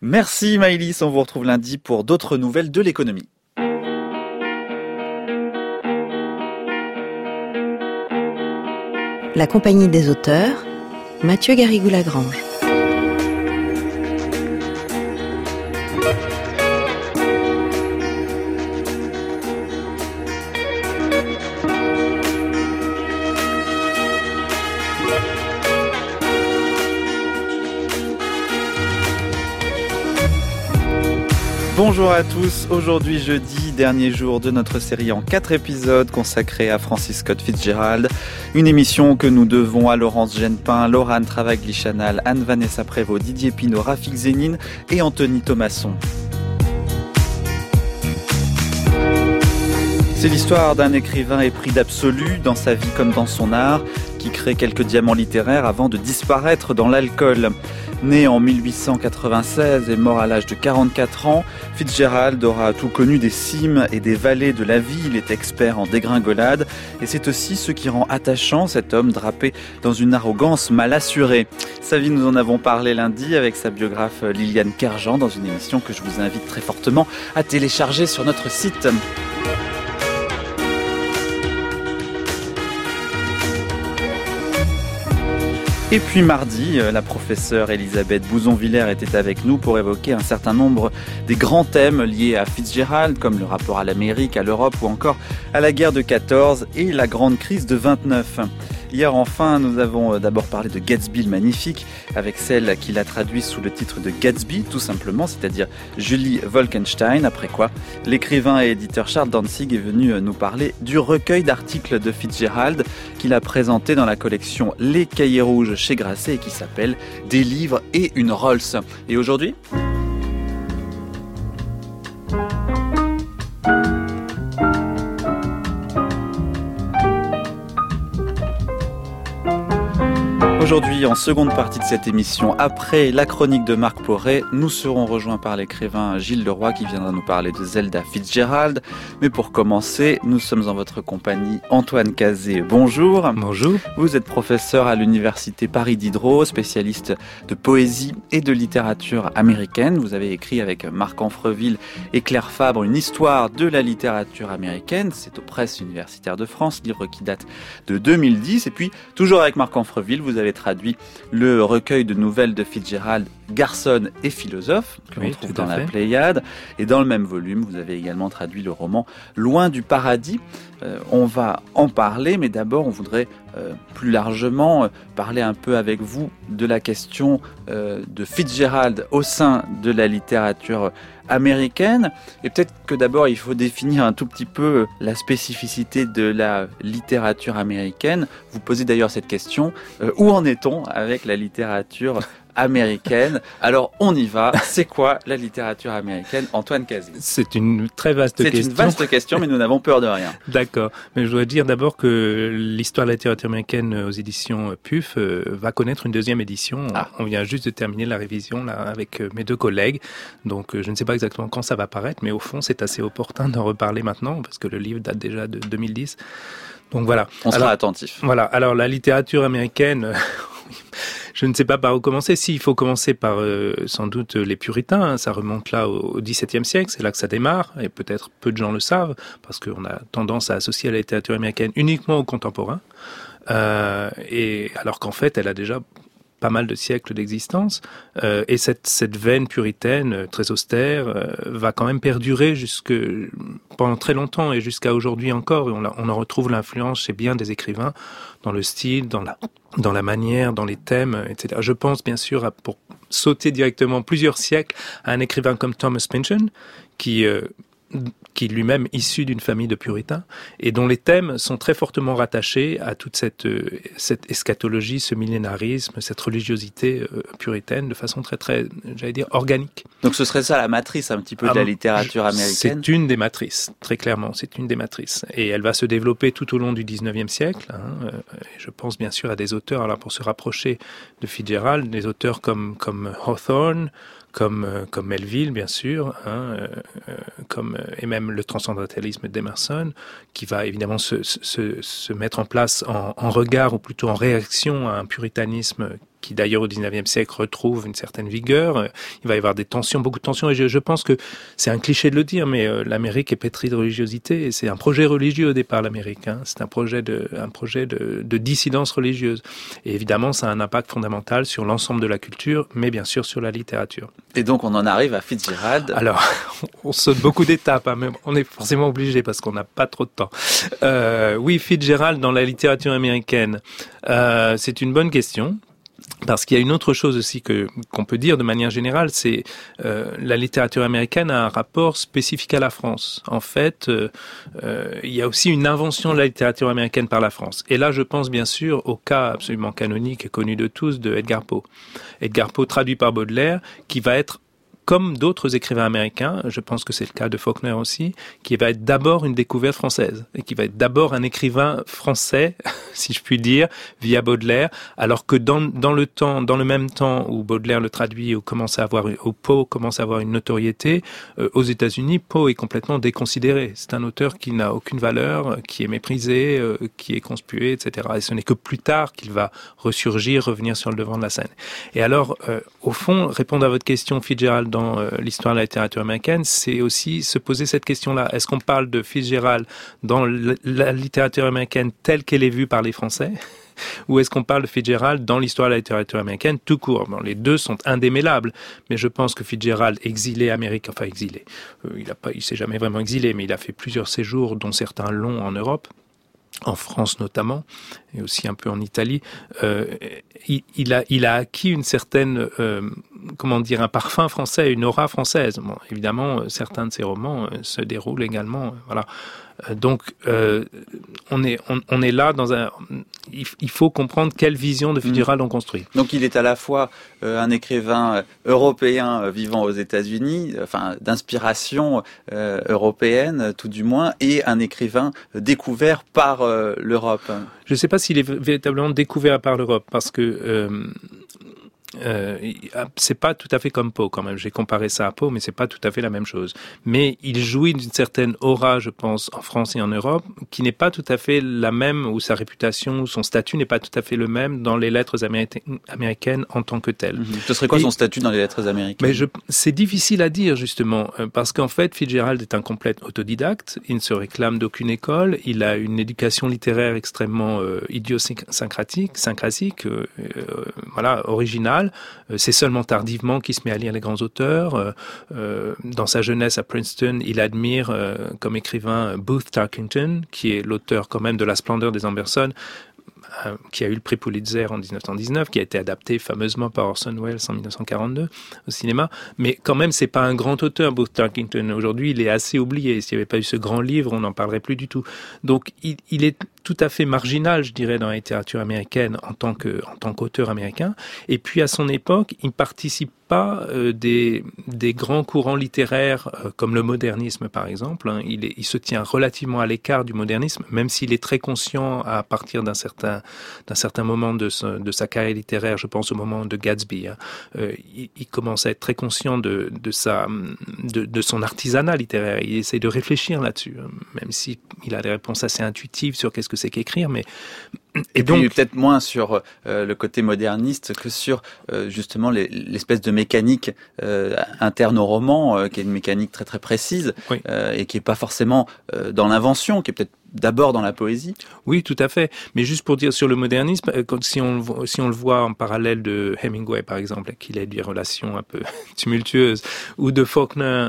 Merci Maëlys, on vous retrouve lundi pour d'autres nouvelles de l'économie. La compagnie des auteurs, Mathieu Garrigou-Lagrange. Bonjour à tous, aujourd'hui jeudi, dernier jour de notre série en 4 épisodes consacrée à Francis Scott Fitzgerald. Une émission que nous devons à Laurence Genepin, Laurane Travagli-Chanal, Anne-Vanessa Prévost, Didier Pinot, Rafik Zénine et Anthony Thomasson. C'est l'histoire d'un écrivain épris d'absolu dans sa vie comme dans son art, qui crée quelques diamants littéraires avant de disparaître dans l'alcool. Né en 1896 et mort à l'âge de 44 ans, Fitzgerald aura tout connu des cimes et des vallées de la vie. Il est expert en dégringolade et c'est aussi ce qui rend attachant cet homme drapé dans une arrogance mal assurée. Sa vie, nous en avons parlé lundi avec sa biographe Liliane Kerjean dans une émission que je vous invite très fortement à télécharger sur notre site. Et puis mardi, la professeure Elisabeth Bouzon-Villers était avec nous pour évoquer un certain nombre des grands thèmes liés à Fitzgerald, comme le rapport à l'Amérique, à l'Europe ou encore à la guerre de 14 et la grande crise de 29. Hier enfin, nous avons d'abord parlé de Gatsby le Magnifique, avec celle qui l'a traduit sous le titre de Gatsby, tout simplement, c'est-à-dire Julie Wolkenstein, après quoi l'écrivain et éditeur Charles Danzig est venu nous parler du recueil d'articles de Fitzgerald qu'il a présenté dans la collection Les Cahiers Rouges chez Grasset et qui s'appelle Des livres et une Rolls. Et aujourd'hui ? Aujourd'hui, en seconde partie de cette émission, après la chronique de Marc Porret, nous serons rejoints par l'écrivain Gilles Leroy qui viendra nous parler de Zelda Fitzgerald. Mais pour commencer, nous sommes en votre compagnie. Antoine Cazet, bonjour. Bonjour. Vous êtes professeur à l'université Paris Diderot, spécialiste de poésie et de littérature américaine. Vous avez écrit avec Marc Amfreville et Claire Fabre une histoire de la littérature américaine. C'est aux Presses universitaires de France, livre qui date de 2010. Et puis, toujours avec Marc Amfreville, vous avez traduit le recueil de nouvelles de Fitzgerald, Garçon et philosophe, que l'on trouve dans la Pléiade. Et dans le même volume, vous avez également traduit le roman Loin du paradis. On va en parler, mais d'abord, on voudrait plus largement parler un peu avec vous de la question de Fitzgerald au sein de la littérature américaine. Et peut-être que d'abord, il faut définir un tout petit peu la spécificité de la littérature américaine. Vous posez d'ailleurs cette question, où en est-on avec la littérature américaine? Alors, on y va. C'est quoi la littérature américaine, Antoine Cazet? C'est une très vaste question. C'est une vaste question, mais nous n'avons peur de rien. D'accord. Mais je voudrais dire d'abord que l'histoire de la littérature américaine aux éditions PUF va connaître une deuxième édition. On vient juste de terminer la révision là avec mes deux collègues. Donc, je ne sais pas exactement quand ça va paraître, mais au fond, c'est assez opportun d'en reparler maintenant parce que le livre date déjà de 2010. Donc voilà. On sera attentif. Voilà. Alors, la littérature américaine... Je ne sais pas par où commencer. Si, il faut commencer par sans doute les puritains. Ça remonte là au XVIIe siècle. C'est là que ça démarre. Et peut-être peu de gens le savent parce qu'on a tendance à associer la littérature américaine uniquement aux contemporains. Et alors qu'en fait, elle a déjà pas mal de siècles d'existence. Et cette veine puritaine très austère va quand même perdurer pendant très longtemps et jusqu'à aujourd'hui encore. Et on en retrouve l'influence chez bien des écrivains dans le style, dans la manière, dans les thèmes, etc. Je pense bien sûr, pour sauter directement plusieurs siècles, à un écrivain comme Thomas Pynchon, qui est lui-même issu d'une famille de puritains, et dont les thèmes sont très fortement rattachés à toute cette eschatologie, ce millénarisme, cette religiosité puritaine, de façon très, très, j'allais dire, organique. Donc ce serait ça la matrice un petit peu de la littérature américaine? C'est une des matrices, très clairement, c'est une des matrices. Et elle va se développer tout au long du 19e siècle. Je pense bien sûr à des auteurs, alors pour se rapprocher de Fitzgerald, des auteurs comme Hawthorne, comme Melville, bien sûr, et même le transcendantalisme d'Emerson, qui va évidemment se mettre en place en regard, ou plutôt en réaction à un puritanisme qui d'ailleurs au 19e siècle retrouve une certaine vigueur. Il va y avoir des tensions, beaucoup de tensions, et je pense que c'est un cliché de le dire, mais l'Amérique est pétrie de religiosité, et c'est un projet religieux au départ, l'Amérique. C'est un projet de dissidence religieuse. Et évidemment, ça a un impact fondamental sur l'ensemble de la culture, mais bien sûr sur la littérature. Et donc on en arrive à Fitzgerald. Alors, on saute beaucoup d'étapes, mais on est forcément obligé parce qu'on n'a pas trop de temps. Oui, Fitzgerald dans la littérature américaine, c'est une bonne question. Parce qu'il y a une autre chose aussi qu'on peut dire de manière générale, c'est la littérature américaine a un rapport spécifique à la France. En fait, il y a aussi une invention de la littérature américaine par la France. Et là, je pense bien sûr au cas absolument canonique et connu de tous de Edgar Poe. Edgar Poe traduit par Baudelaire, qui va être comme d'autres écrivains américains, je pense que c'est le cas de Faulkner aussi, qui va être d'abord une découverte française, et qui va être d'abord un écrivain français, si je puis dire, via Baudelaire, alors que dans le même temps où Baudelaire le traduit, où Poe commence à avoir une notoriété, aux États-Unis, Poe est complètement déconsidéré. C'est un auteur qui n'a aucune valeur, qui est méprisé, qui est conspué, etc. Et ce n'est que plus tard qu'il va ressurgir, revenir sur le devant de la scène. Et alors, au fond, répondre à votre question, Fitzgerald, dans l'histoire de la littérature américaine, c'est aussi se poser cette question-là. Est-ce qu'on parle de Fitzgerald dans la littérature américaine telle qu'elle est vue par les Français, ou est-ce qu'on parle de Fitzgerald dans l'histoire de la littérature américaine tout court? Bon, les deux sont indémêlables, mais je pense que Fitzgerald, exilé américain, enfin exilé, il s'est jamais vraiment exilé, mais il a fait plusieurs séjours, dont certains longs en Europe, en France notamment, et aussi un peu en Italie, il a acquis une certaine, un parfum français, une aura française. Bon, évidemment, certains de ses romans se déroulent également, voilà. Donc, on est là dans il faut comprendre quelle vision de Fitzgerald on construit. Donc, il est à la fois un écrivain européen vivant aux États-Unis, d'inspiration européenne, tout du moins, et un écrivain découvert par l'Europe. Je ne sais pas s'il est véritablement découvert par l'Europe, parce que c'est pas tout à fait comme Poe quand même. J'ai comparé ça à Poe, mais c'est pas tout à fait la même chose. Mais il jouit d'une certaine aura, je pense, en France et en Europe, qui n'est pas tout à fait la même, ou sa réputation, ou son statut n'est pas tout à fait le même dans les lettres américaines en tant que telles. Ce serait quoi son statut dans les lettres américaines? Mais c'est difficile à dire, justement, parce qu'en fait, Fitzgerald est un complet autodidacte. Il ne se réclame d'aucune école. Il a une éducation littéraire extrêmement idiosyncratique, originale. C'est seulement tardivement qu'il se met à lire les grands auteurs. Dans sa jeunesse à Princeton, il admire comme écrivain Booth Tarkington, qui est l'auteur quand même de La splendeur des Amberson, qui a eu le prix Pulitzer en 1919, qui a été adapté fameusement par Orson Welles en 1942 au cinéma. Mais quand même, c'est pas un grand auteur, Booth Tarkington. Aujourd'hui, il est assez oublié. S'il n'y avait pas eu ce grand livre, on n'en parlerait plus du tout. Donc, il est tout à fait marginal, je dirais, dans la littérature américaine en tant qu'auteur américain. Et puis, à son époque, il ne participe pas des grands courants littéraires comme le modernisme, par exemple. Il se tient relativement à l'écart du modernisme, même s'il est très conscient à partir d'un certain moment de sa carrière littéraire, je pense au moment de Gatsby. Il commence à être très conscient de son artisanat littéraire. Il essaie de réfléchir là-dessus, même si il a des réponses assez intuitives sur qu'est-ce que c'est qu'écrire, mais et donc puis, peut-être moins sur le côté moderniste que sur justement l'espèce de mécanique interne au roman, qui est une mécanique très très précise, oui. Et qui est pas forcément dans l'invention, qui est peut-être d'abord dans la poésie. Oui, tout à fait. Mais juste pour dire sur le modernisme, si on le voit en parallèle de Hemingway, par exemple, qu'il a des relations un peu tumultueuses, ou de Faulkner,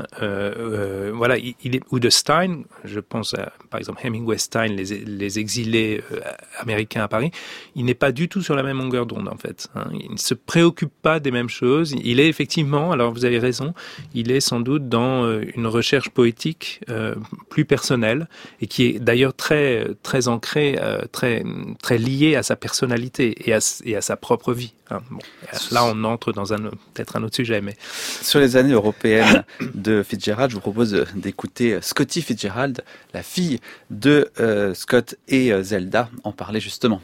ou de Stein, je pense à, par exemple, Hemingway, Stein, les exilés américains à Paris, il n'est pas du tout sur la même longueur d'onde, en fait. Il ne se préoccupe pas des mêmes choses. Il est effectivement, alors vous avez raison, il est sans doute dans une recherche poétique plus personnelle, et qui est d'ailleurs très très ancré, très très lié à sa personnalité et à sa propre vie. Bon, là, on entre dans peut-être un autre sujet, mais sur les années européennes de Fitzgerald, je vous propose d'écouter Scotty Fitzgerald, la fille de Scott et Zelda, en parler justement.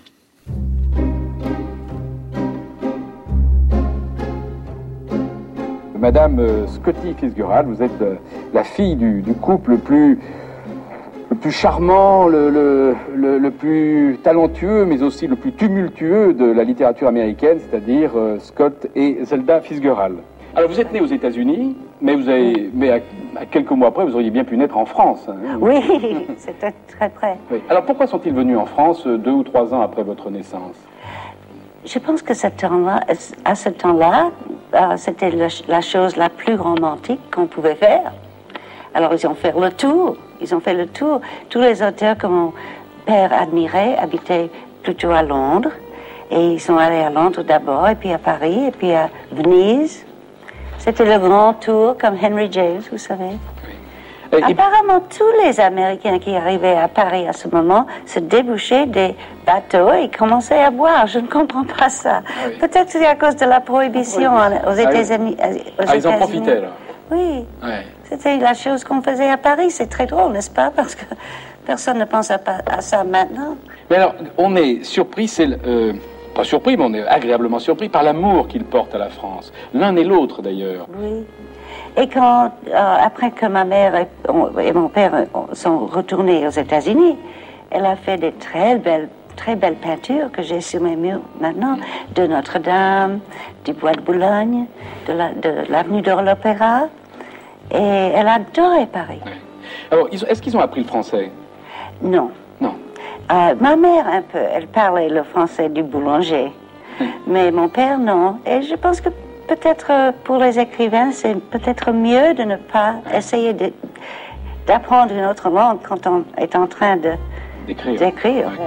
Madame Scotty Fitzgerald, vous êtes la fille du couple le plus plus charmant, le plus talentueux, mais aussi le plus tumultueux de la littérature américaine, c'est-à-dire Scott et Zelda Fitzgerald. Alors vous êtes né aux États-Unis, mais à quelques mois après, vous auriez bien pu naître en France. Hein. Oui, c'était très près. Oui. Alors pourquoi sont-ils venus en France 2 ou 3 ans après votre naissance? Je pense que à ce temps-là, c'était la chose la plus romantique qu'on pouvait faire. Alors ils ont fait le tour. Tous les auteurs que mon père admirait habitaient plutôt à Londres. Et ils sont allés à Londres d'abord, et puis à Paris, et puis à Venise. C'était le grand tour, comme Henry James, vous savez. Apparemment, tous les Américains qui arrivaient à Paris à ce moment se débouchaient des bateaux et commençaient à boire. Je ne comprends pas ça. Ah oui. Peut-être c'est à cause de la prohibition aux États-Unis. Ils en profitaient, là. Oui. Ouais. C'était la chose qu'on faisait à Paris. C'est très drôle, n'est-ce pas? Parce que personne ne pense à ça maintenant. Mais alors, on est surpris, pas surpris, mais on est agréablement surpris par l'amour qu'ils portent à la France. L'un et l'autre, d'ailleurs. Oui. Et quand, après que ma mère et mon père sont retournés aux États-Unis, elle a fait des très belles peintures que j'ai sur mes murs maintenant, de Notre-Dame, du Bois de Boulogne, de l'avenue de l'Opéra. Et elle adorait Paris. Ouais. Alors, est-ce qu'ils ont appris le français? Non. Non. Ma mère, un peu, elle parlait le français du boulanger. Mais mon père, non. Et je pense que peut-être pour les écrivains, c'est peut-être mieux de ne pas essayer d'apprendre une autre langue quand on est en train d'écrire. Ouais.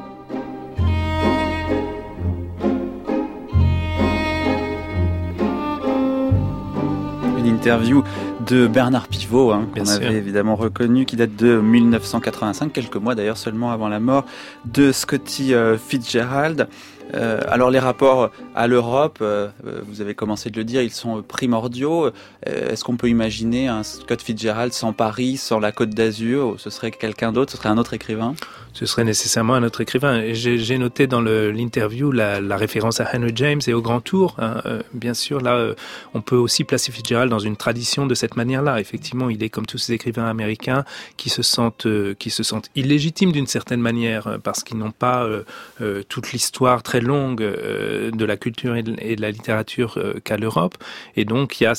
Une interview de Bernard Pivot, qu'on avait évidemment reconnu, qui date de 1985, quelques mois d'ailleurs seulement avant la mort de Scotty Fitzgerald. Alors les rapports à l'Europe, vous avez commencé de le dire, ils sont primordiaux. Est-ce qu'on peut imaginer un Scott Fitzgerald sans Paris, sans la Côte d'Azur? Ce serait quelqu'un d'autre? Ce serait un autre écrivain? Ce serait nécessairement un autre écrivain. J'ai noté dans l'interview la référence à Henry James et au Grand Tour. Bien sûr, là, on peut aussi placer Fitzgerald dans une tradition de cette manière-là. Effectivement, il est comme tous ces écrivains américains qui se sentent illégitimes d'une certaine manière parce qu'ils n'ont pas toute l'histoire très longue de la culture et de la littérature qu'a l'Europe. Et donc, il y a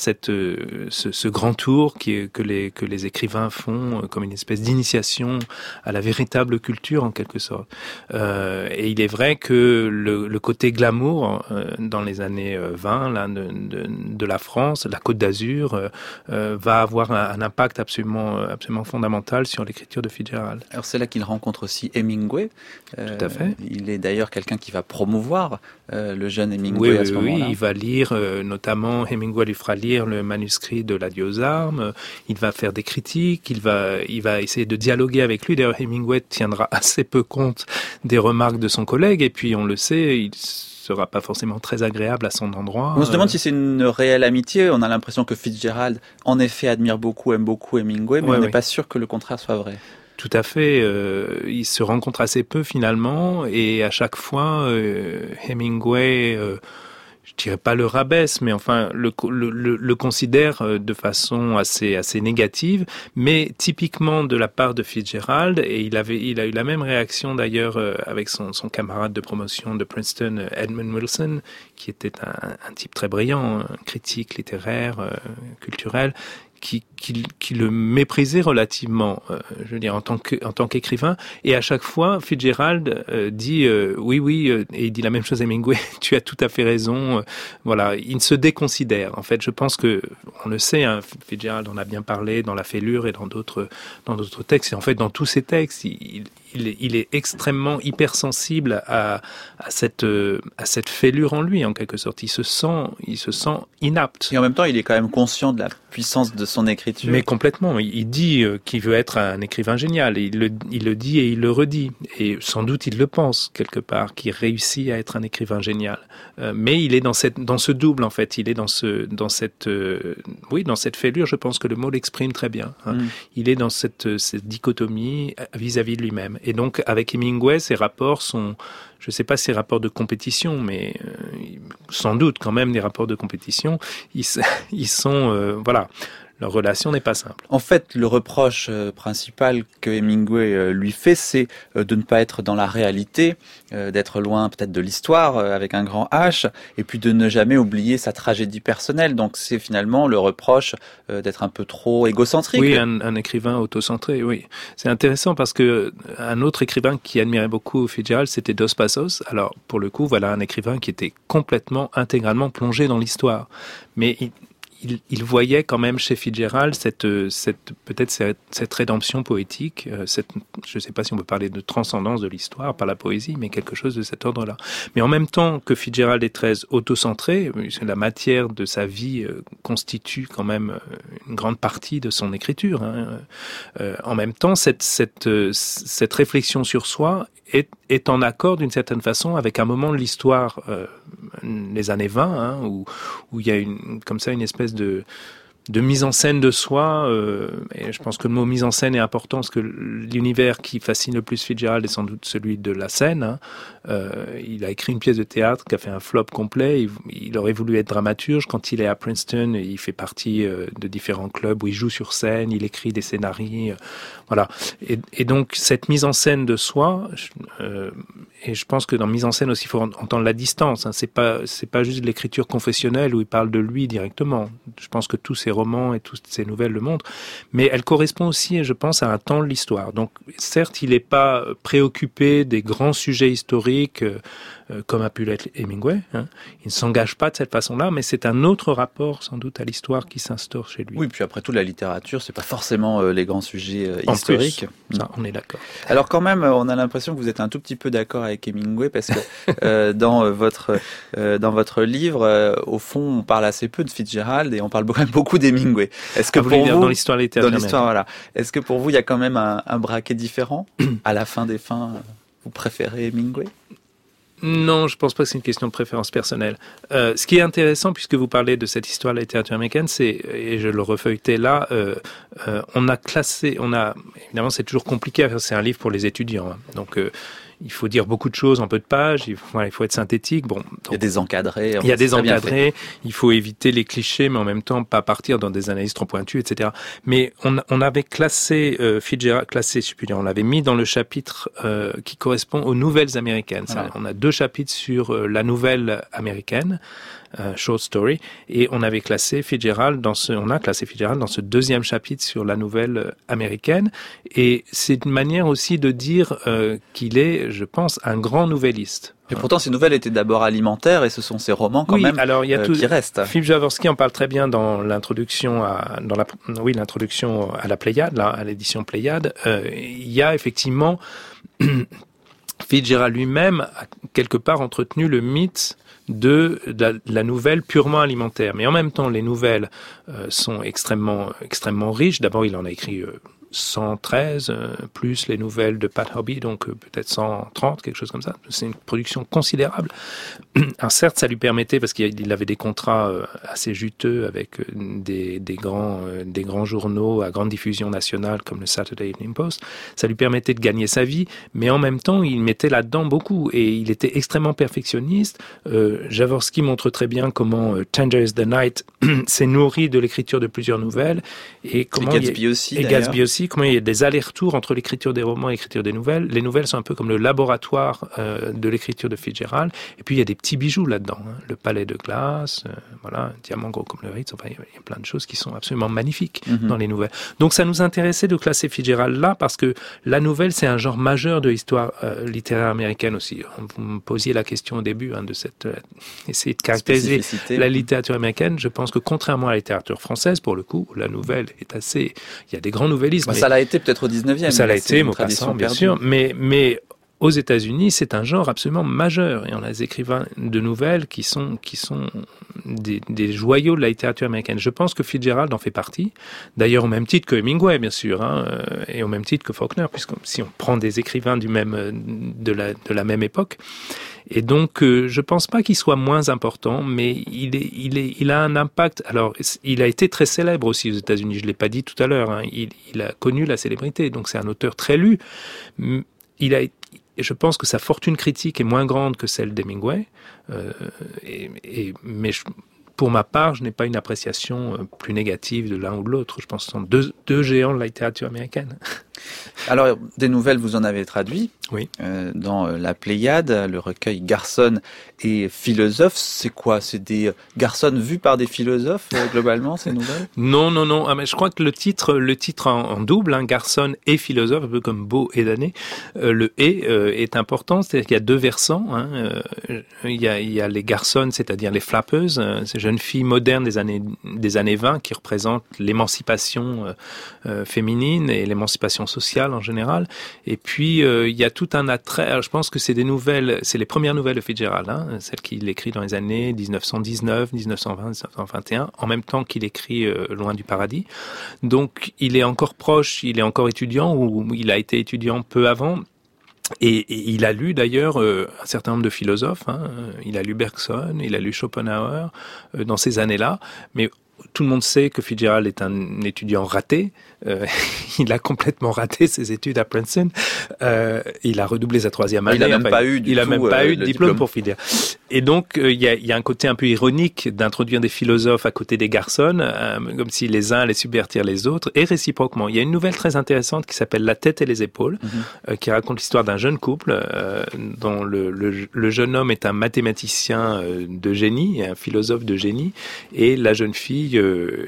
ce grand tour que les écrivains font comme une espèce d'initiation à la véritable culture, en quelque sorte. Et il est vrai que le côté glamour dans les années 20 là, de la France, la Côte d'Azur, va avoir un impact absolument fondamental sur l'écriture de Fitzgerald. Alors c'est là qu'il rencontre aussi Hemingway. Tout à fait. Il est d'ailleurs quelqu'un qui va promouvoir le jeune Hemingway à ce moment-là. Oui, il va lire, notamment Hemingway lui fera lire le manuscrit de l'Adieu aux armes, il va faire des critiques, il va essayer de dialoguer avec lui. D'ailleurs, Hemingway tiendra assez peu compte des remarques de son collègue, et puis on le sait, il sera pas forcément très agréable à son endroit. On se demande si c'est une réelle amitié. On a l'impression que Fitzgerald, en effet, aime beaucoup Hemingway, mais on n'est pas sûr que le contraire soit vrai. Tout à fait. Ils se rencontrent assez peu finalement, et à chaque fois, Hemingway, je dirais pas le rabaisse, mais enfin le considère de façon assez négative, mais typiquement de la part de Fitzgerald. Et il a eu la même réaction d'ailleurs avec son camarade de promotion de Princeton, Edmund Wilson, qui était un type très brillant, un critique littéraire, culturel, qui le méprisait relativement, je veux dire, en tant qu'écrivain. Et à chaque fois, Fitzgerald dit oui, et il dit la même chose à Hemingway. Tu as tout à fait raison. Voilà, il se déconsidère. En fait, je pense que on le sait. Fitzgerald en a bien parlé dans La Fêlure et dans d'autres textes. Et en fait, dans tous ces textes, il est extrêmement hypersensible à cette fêlure en lui, en quelque sorte. Il se sent inapte. Et en même temps, il est quand même conscient de la puissance de son écriture. Mais complètement. Il dit qu'il veut être un écrivain génial. Et il le dit et il le redit. Et sans doute, il le pense, quelque part, qu'il réussit à être un écrivain génial. Mais il est dans ce double, en fait. Il est dans cette fêlure. Je pense que le mot l'exprime très bien. Il est dans cette dichotomie vis-à-vis de lui-même. Et donc, avec Hemingway, ses rapports sont, je ne sais pas si rapports de compétition, mais sans doute quand même des rapports de compétition, ils sont, voilà. Leur relation n'est pas simple. En fait, le reproche principal que Hemingway lui fait, c'est de ne pas être dans la réalité, d'être loin peut-être de l'histoire avec un grand H, et puis de ne jamais oublier sa tragédie personnelle. Donc c'est finalement le reproche d'être un peu trop égocentrique. Oui, un écrivain autocentré, oui. C'est intéressant parce que un autre écrivain qui admirait beaucoup Fitzgerald, c'était Dos Passos. Alors, pour le coup, voilà un écrivain qui était complètement, intégralement plongé dans l'histoire. Mais il voyait quand même chez Fitzgerald peut-être cette rédemption poétique, je ne sais pas si on peut parler de transcendance de l'histoire par la poésie, mais quelque chose de cet ordre-là. Mais en même temps que Fitzgerald est très autocentré, la matière de sa vie constitue quand même une grande partie de son écriture. En même temps, cette réflexion sur soi est en accord d'une certaine façon avec un moment de l'histoire, les années 20, où il y a comme ça une espèce de mise en scène de soi, et je pense que le mot mise en scène est important parce que l'univers qui fascine le plus Fitzgerald est sans doute celui de la scène. Il a écrit une pièce de théâtre qui a fait un flop complet. Il aurait voulu être dramaturge. Quand il est à Princeton, il fait partie de différents clubs où il joue sur scène, il écrit des scénarios, voilà. Et donc cette mise en scène de soi, et je pense que dans mise en scène aussi il faut entendre la distance. C'est pas juste de l'écriture confessionnelle où il parle de lui directement. Je pense que tous ces romans et toutes ces nouvelles le montrent, mais elle correspond aussi, je pense, à un temps de l'histoire. Donc, certes, il n'est pas préoccupé des grands sujets historiques comme a pu l'être Hemingway. Il ne s'engage pas de cette façon-là, mais c'est un autre rapport, sans doute, à l'histoire qui s'instaure chez lui. Oui, puis après tout, la littérature, c'est pas forcément les grands sujets historiques. Plus, ça, on est d'accord. Alors quand même, on a l'impression que vous êtes un tout petit peu d'accord avec Hemingway, parce que dans votre livre, au fond, on parle assez peu de Fitzgerald et on parle quand même beaucoup d'Hemingway. Est-ce que pour vous, dans l'histoire littéraire, voilà, est-ce que pour vous, il y a quand même un braquet différent à la fin des fins? Vous préférez Hemingway? Non, je pense pas que c'est une question de préférence personnelle. Ce qui est intéressant, puisque vous parlez de cette histoire de la littérature américaine, et je le refeuilletais là, évidemment c'est toujours compliqué, c'est un livre pour les étudiants, donc il faut dire beaucoup de choses en peu de pages, il faut être synthétique. Bon, donc, il y a des encadrés. Il y a des encadrés, il faut éviter les clichés, mais en même temps pas partir dans des analyses trop pointues, etc. Mais on avait classé Fitzgerald, on l'avait mis dans le chapitre qui correspond aux nouvelles américaines. Voilà. On a 2 chapitres sur la nouvelle américaine, short story, et on avait classé Fitzgerald dans ce 2e chapitre sur la nouvelle américaine, et c'est une manière aussi de dire qu'il est, je pense, un grand nouvelliste. Et pourtant, ces nouvelles étaient d'abord alimentaires, et ce sont ces romans quand même alors, il y a qui restent. Philippe Jaworski en parle très bien dans l'introduction l'introduction à la Pléiade, à l'édition Pléiade. Il y a effectivement Fitzgerald lui-même a quelque part entretenu le mythe de la nouvelle purement alimentaire. Mais en même temps, les nouvelles sont extrêmement riches. D'abord, il en a écrit 113, plus les nouvelles de Pat Hobby, donc peut-être 130, quelque chose comme ça. C'est une production considérable. Alors certes, ça lui permettait, parce qu'il avait des contrats assez juteux avec des grands journaux à grande diffusion nationale, comme le Saturday Evening Post, ça lui permettait de gagner sa vie, mais en même temps, il mettait là-dedans beaucoup, et il était extrêmement perfectionniste. Jaworski montre très bien comment Tender is the Night s'est nourri de l'écriture de plusieurs nouvelles, et comment Gatsby aussi, comment il y a des allers-retours entre l'écriture des romans et l'écriture des nouvelles. Les nouvelles sont un peu comme le laboratoire de l'écriture de Fitzgerald. Et puis il y a des petits bijoux là-dedans. Le palais de glace, un diamant gros comme le Ritz. Enfin, il y a plein de choses qui sont absolument magnifiques dans les nouvelles. Donc ça nous intéressait de classer Fitzgerald là parce que la nouvelle, c'est un genre majeur de l'histoire littéraire américaine aussi. Vous me posiez la question au début de cette essayer de caractériser la littérature américaine. Je pense que contrairement à la littérature française, pour le coup, la nouvelle est assez... Il y a des grands nouvellistes. Ça l'a été peut-être au 19e. Ça l'a été, Maupassant, bien sûr. Mais aux États-Unis, c'est un genre absolument majeur. Et on a des écrivains de nouvelles qui sont des joyaux de la littérature américaine. Je pense que Fitzgerald en fait partie. D'ailleurs, au même titre que Hemingway, bien sûr, et au même titre que Faulkner, puisque si on prend des écrivains de la même époque. Et donc, je pense pas qu'il soit moins important, mais il a un impact. Alors, il a été très célèbre aussi aux États-Unis. Je l'ai pas dit tout à l'heure. Il a connu la célébrité. Donc, c'est un auteur très lu. Et je pense que sa fortune critique est moins grande que celle d'Hemingway. Mais pour ma part, je n'ai pas une appréciation plus négative de l'un ou de l'autre. Je pense que ce sont deux géants de la littérature américaine. Alors, des nouvelles, vous en avez traduit. Oui. Dans La Pléiade, le recueil Garçon et philosophe. C'est quoi? C'est des garçons vus par des philosophes, globalement, ces nouvelles? Non. Ah, mais je crois que le titre en double, hein, Garçon et philosophe, un peu comme Beau et Damné, le « et » est important. C'est-à-dire qu'il y a deux versants. Hein. Il y a les garçons, c'est-à-dire les flappeuses, ces jeunes filles modernes des années 20 qui représentent l'émancipation féminine et l'émancipation sociale en général. Et puis, il y a tout un attrait. Alors, je pense que c'est des nouvelles, c'est les premières nouvelles de Fitzgerald, hein, celles qu'il écrit dans les années 1919, 1920, 1921, en même temps qu'il écrit Loin du paradis. Donc, il est encore proche, il est encore étudiant, ou il a été étudiant peu avant. Et il a lu d'ailleurs un certain nombre de philosophes. Hein. Il a lu Bergson, il a lu Schopenhauer dans ces années-là. Mais tout le monde sait que Fitzgerald est un étudiant raté. Il a complètement raté ses études à Princeton. Il a redoublé sa troisième année. Il n'a même pas eu de diplôme pour Fitzgerald. Et donc, il y a un côté un peu ironique d'introduire des philosophes à côté des garçons, comme si les uns allaient subvertir les autres, et réciproquement. Il y a une nouvelle très intéressante qui s'appelle La tête et les épaules, qui raconte l'histoire d'un jeune couple dont le jeune homme est un mathématicien de génie, un philosophe de génie, et la jeune fille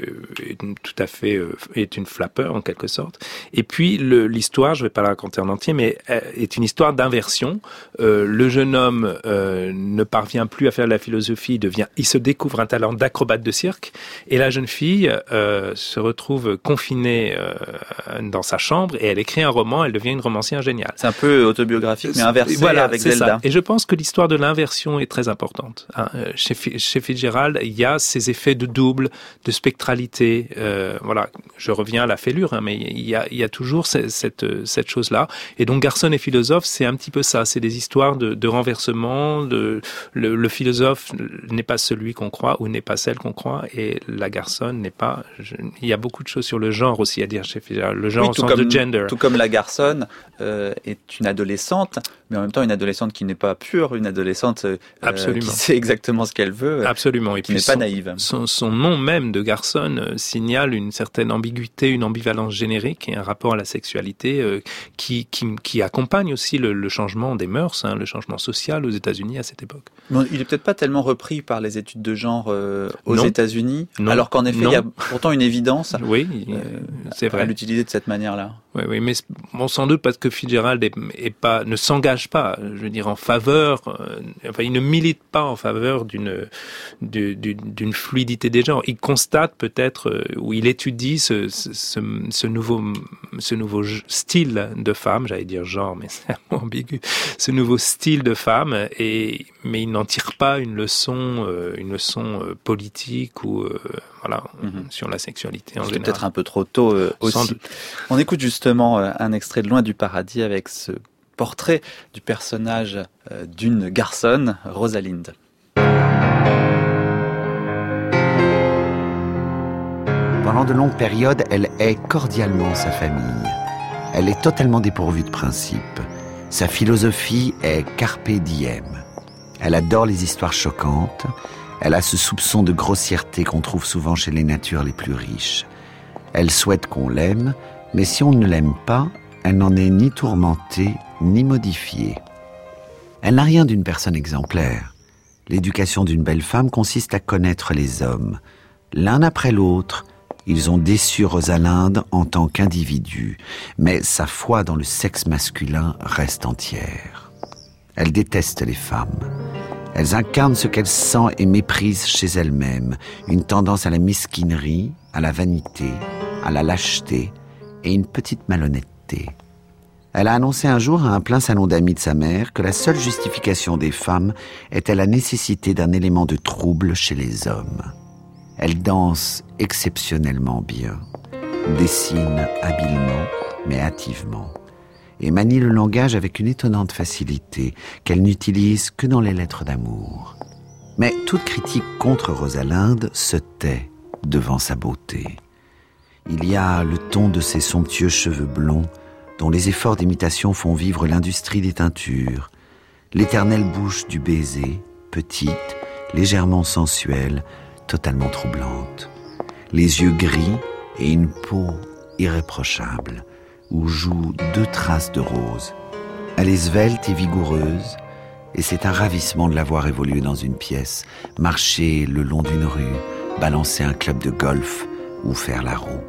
est une flappeur en quelque sorte. Et puis l'histoire, je ne vais pas la raconter en entier, mais est une histoire d'inversion. Le jeune homme ne parvient plus à faire de la philosophie, il se découvre un talent d'acrobate de cirque, et la jeune fille se retrouve confinée dans sa chambre, et elle écrit un roman, elle devient une romancière géniale. C'est un peu autobiographique, mais inversé, voilà, avec Zelda. Ça. Et je pense que l'histoire de l'inversion est très importante. Hein. Chez Fitzgerald, il y a ces effets de double, de spectralité. Voilà, je reviens à la fêlure, hein, mais il y a toujours cette chose-là. Et donc, Garçon et philosophe, c'est un petit peu ça. C'est des histoires de renversement. Le philosophe n'est pas celui qu'on croit ou n'est pas celle qu'on croit, et la garçonne n'est pas. Il y a beaucoup de choses sur le genre aussi à dire chez Fitzgerald. Le genre, oui, au sens de gender. Tout comme la garçonne est une adolescente, mais en même temps une adolescente qui n'est pas pure, une adolescente qui sait exactement ce qu'elle veut. Absolument. Et qui n'est pas naïve. Son nom même de garçonne signale une certaine ambiguïté, une ambivalence générique et un rapport à la sexualité qui accompagne aussi le changement des mœurs, hein, le changement social aux États-Unis à cette époque. Mais il est peut-être pas tellement repris par les études de genre aux États-Unis, alors qu'en effet il y a pourtant une évidence. Oui, c'est vrai. À l'utiliser de cette manière-là. Oui, mais bon, sans doute parce que Fitzgerald ne s'engage pas, je veux dire, en faveur, il ne milite pas en faveur d'une fluidité des genres. Il constate peut-être, ou il étudie ce nouveau style de femme, j'allais dire genre, mais c'est un mot ambigu, ce nouveau style de femme, mais il n'en tire pas une leçon politique ou sur la sexualité en général. C'est peut-être un peu trop tôt aussi. On écoute justement un extrait de Loin du paradis avec ce portrait du personnage d'une garçonne, Rosalind. Pendant de longues périodes, elle hait cordialement sa famille. Elle est totalement dépourvue de principes. Sa philosophie est carpe diem. Elle adore les histoires choquantes. Elle a ce soupçon de grossièreté qu'on trouve souvent chez les natures les plus riches. Elle souhaite qu'on l'aime, mais si on ne l'aime pas, elle n'en est ni tourmentée, ni modifiée. Elle n'a rien d'une personne exemplaire. L'éducation d'une belle femme consiste à connaître les hommes. L'un après l'autre, ils ont déçu Rosalind en tant qu'individu, mais sa foi dans le sexe masculin reste entière. Elle déteste les femmes. Elles incarnent ce qu'elles sentent et méprisent chez elles-mêmes, une tendance à la mesquinerie, à la vanité, à la lâcheté et une petite malhonnêteté. Elle a annoncé un jour à un plein salon d'amis de sa mère que la seule justification des femmes était la nécessité d'un élément de trouble chez les hommes. Elle danse exceptionnellement bien, dessine habilement mais hâtivement, et manie le langage avec une étonnante facilité qu'elle n'utilise que dans les lettres d'amour. Mais toute critique contre Rosalind se tait devant sa beauté. Il y a le ton de ses somptueux cheveux blonds, dont les efforts d'imitation font vivre l'industrie des teintures, l'éternelle bouche du baiser, petite, légèrement sensuelle, totalement troublante, les yeux gris et une peau irréprochable, où jouent 2 traces de rose. Elle est svelte et vigoureuse, et c'est un ravissement de la voir évoluer dans une pièce, marcher le long d'une rue, balancer un club de golf ou faire la roue.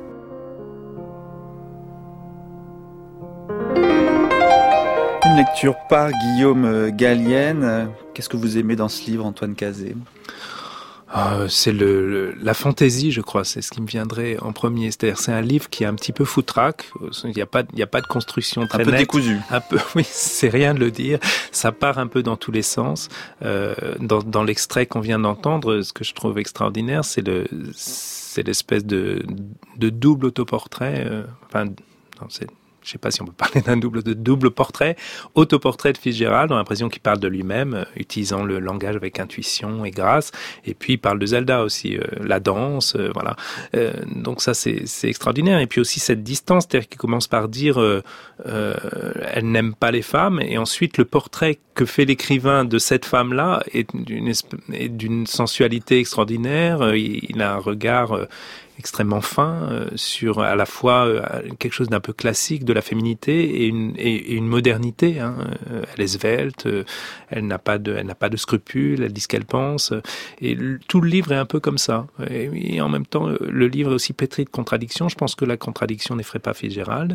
Une lecture par Guillaume Gallienne. Qu'est-ce que vous aimez dans ce livre, Antoine Cazet ? C'est la fantaisie, je crois, c'est ce qui me viendrait en premier. C'est-à-dire, c'est un livre qui est un petit peu foutraque. Il n'y a pas de construction très nette. Un peu décousu. Un peu, oui, c'est rien de le dire. Ça part un peu dans tous les sens. Dans l'extrait qu'on vient d'entendre, ce que je trouve extraordinaire, c'est l'espèce de double autoportrait. Je sais pas si on peut parler d'un double portrait, autoportrait de Fitzgerald, on a l'impression qu'il parle de lui-même, utilisant le langage avec intuition et grâce, et puis il parle de Zelda aussi, la danse, voilà. Donc ça c'est extraordinaire, et puis aussi cette distance, c'est-à-dire qu'il commence par dire elle n'aime pas les femmes, et ensuite le portrait que fait l'écrivain de cette femme-là est d'une sensualité extraordinaire, il a un regard extrêmement fin sur à la fois quelque chose d'un peu classique de la féminité et une modernité. Hein. Elle est svelte, elle n'a pas de scrupules, elle dit ce qu'elle pense. Et tout le livre est un peu comme ça. Et en même temps, le livre est aussi pétri de contradictions. Je pense que la contradiction n'effraie pas Fitzgerald.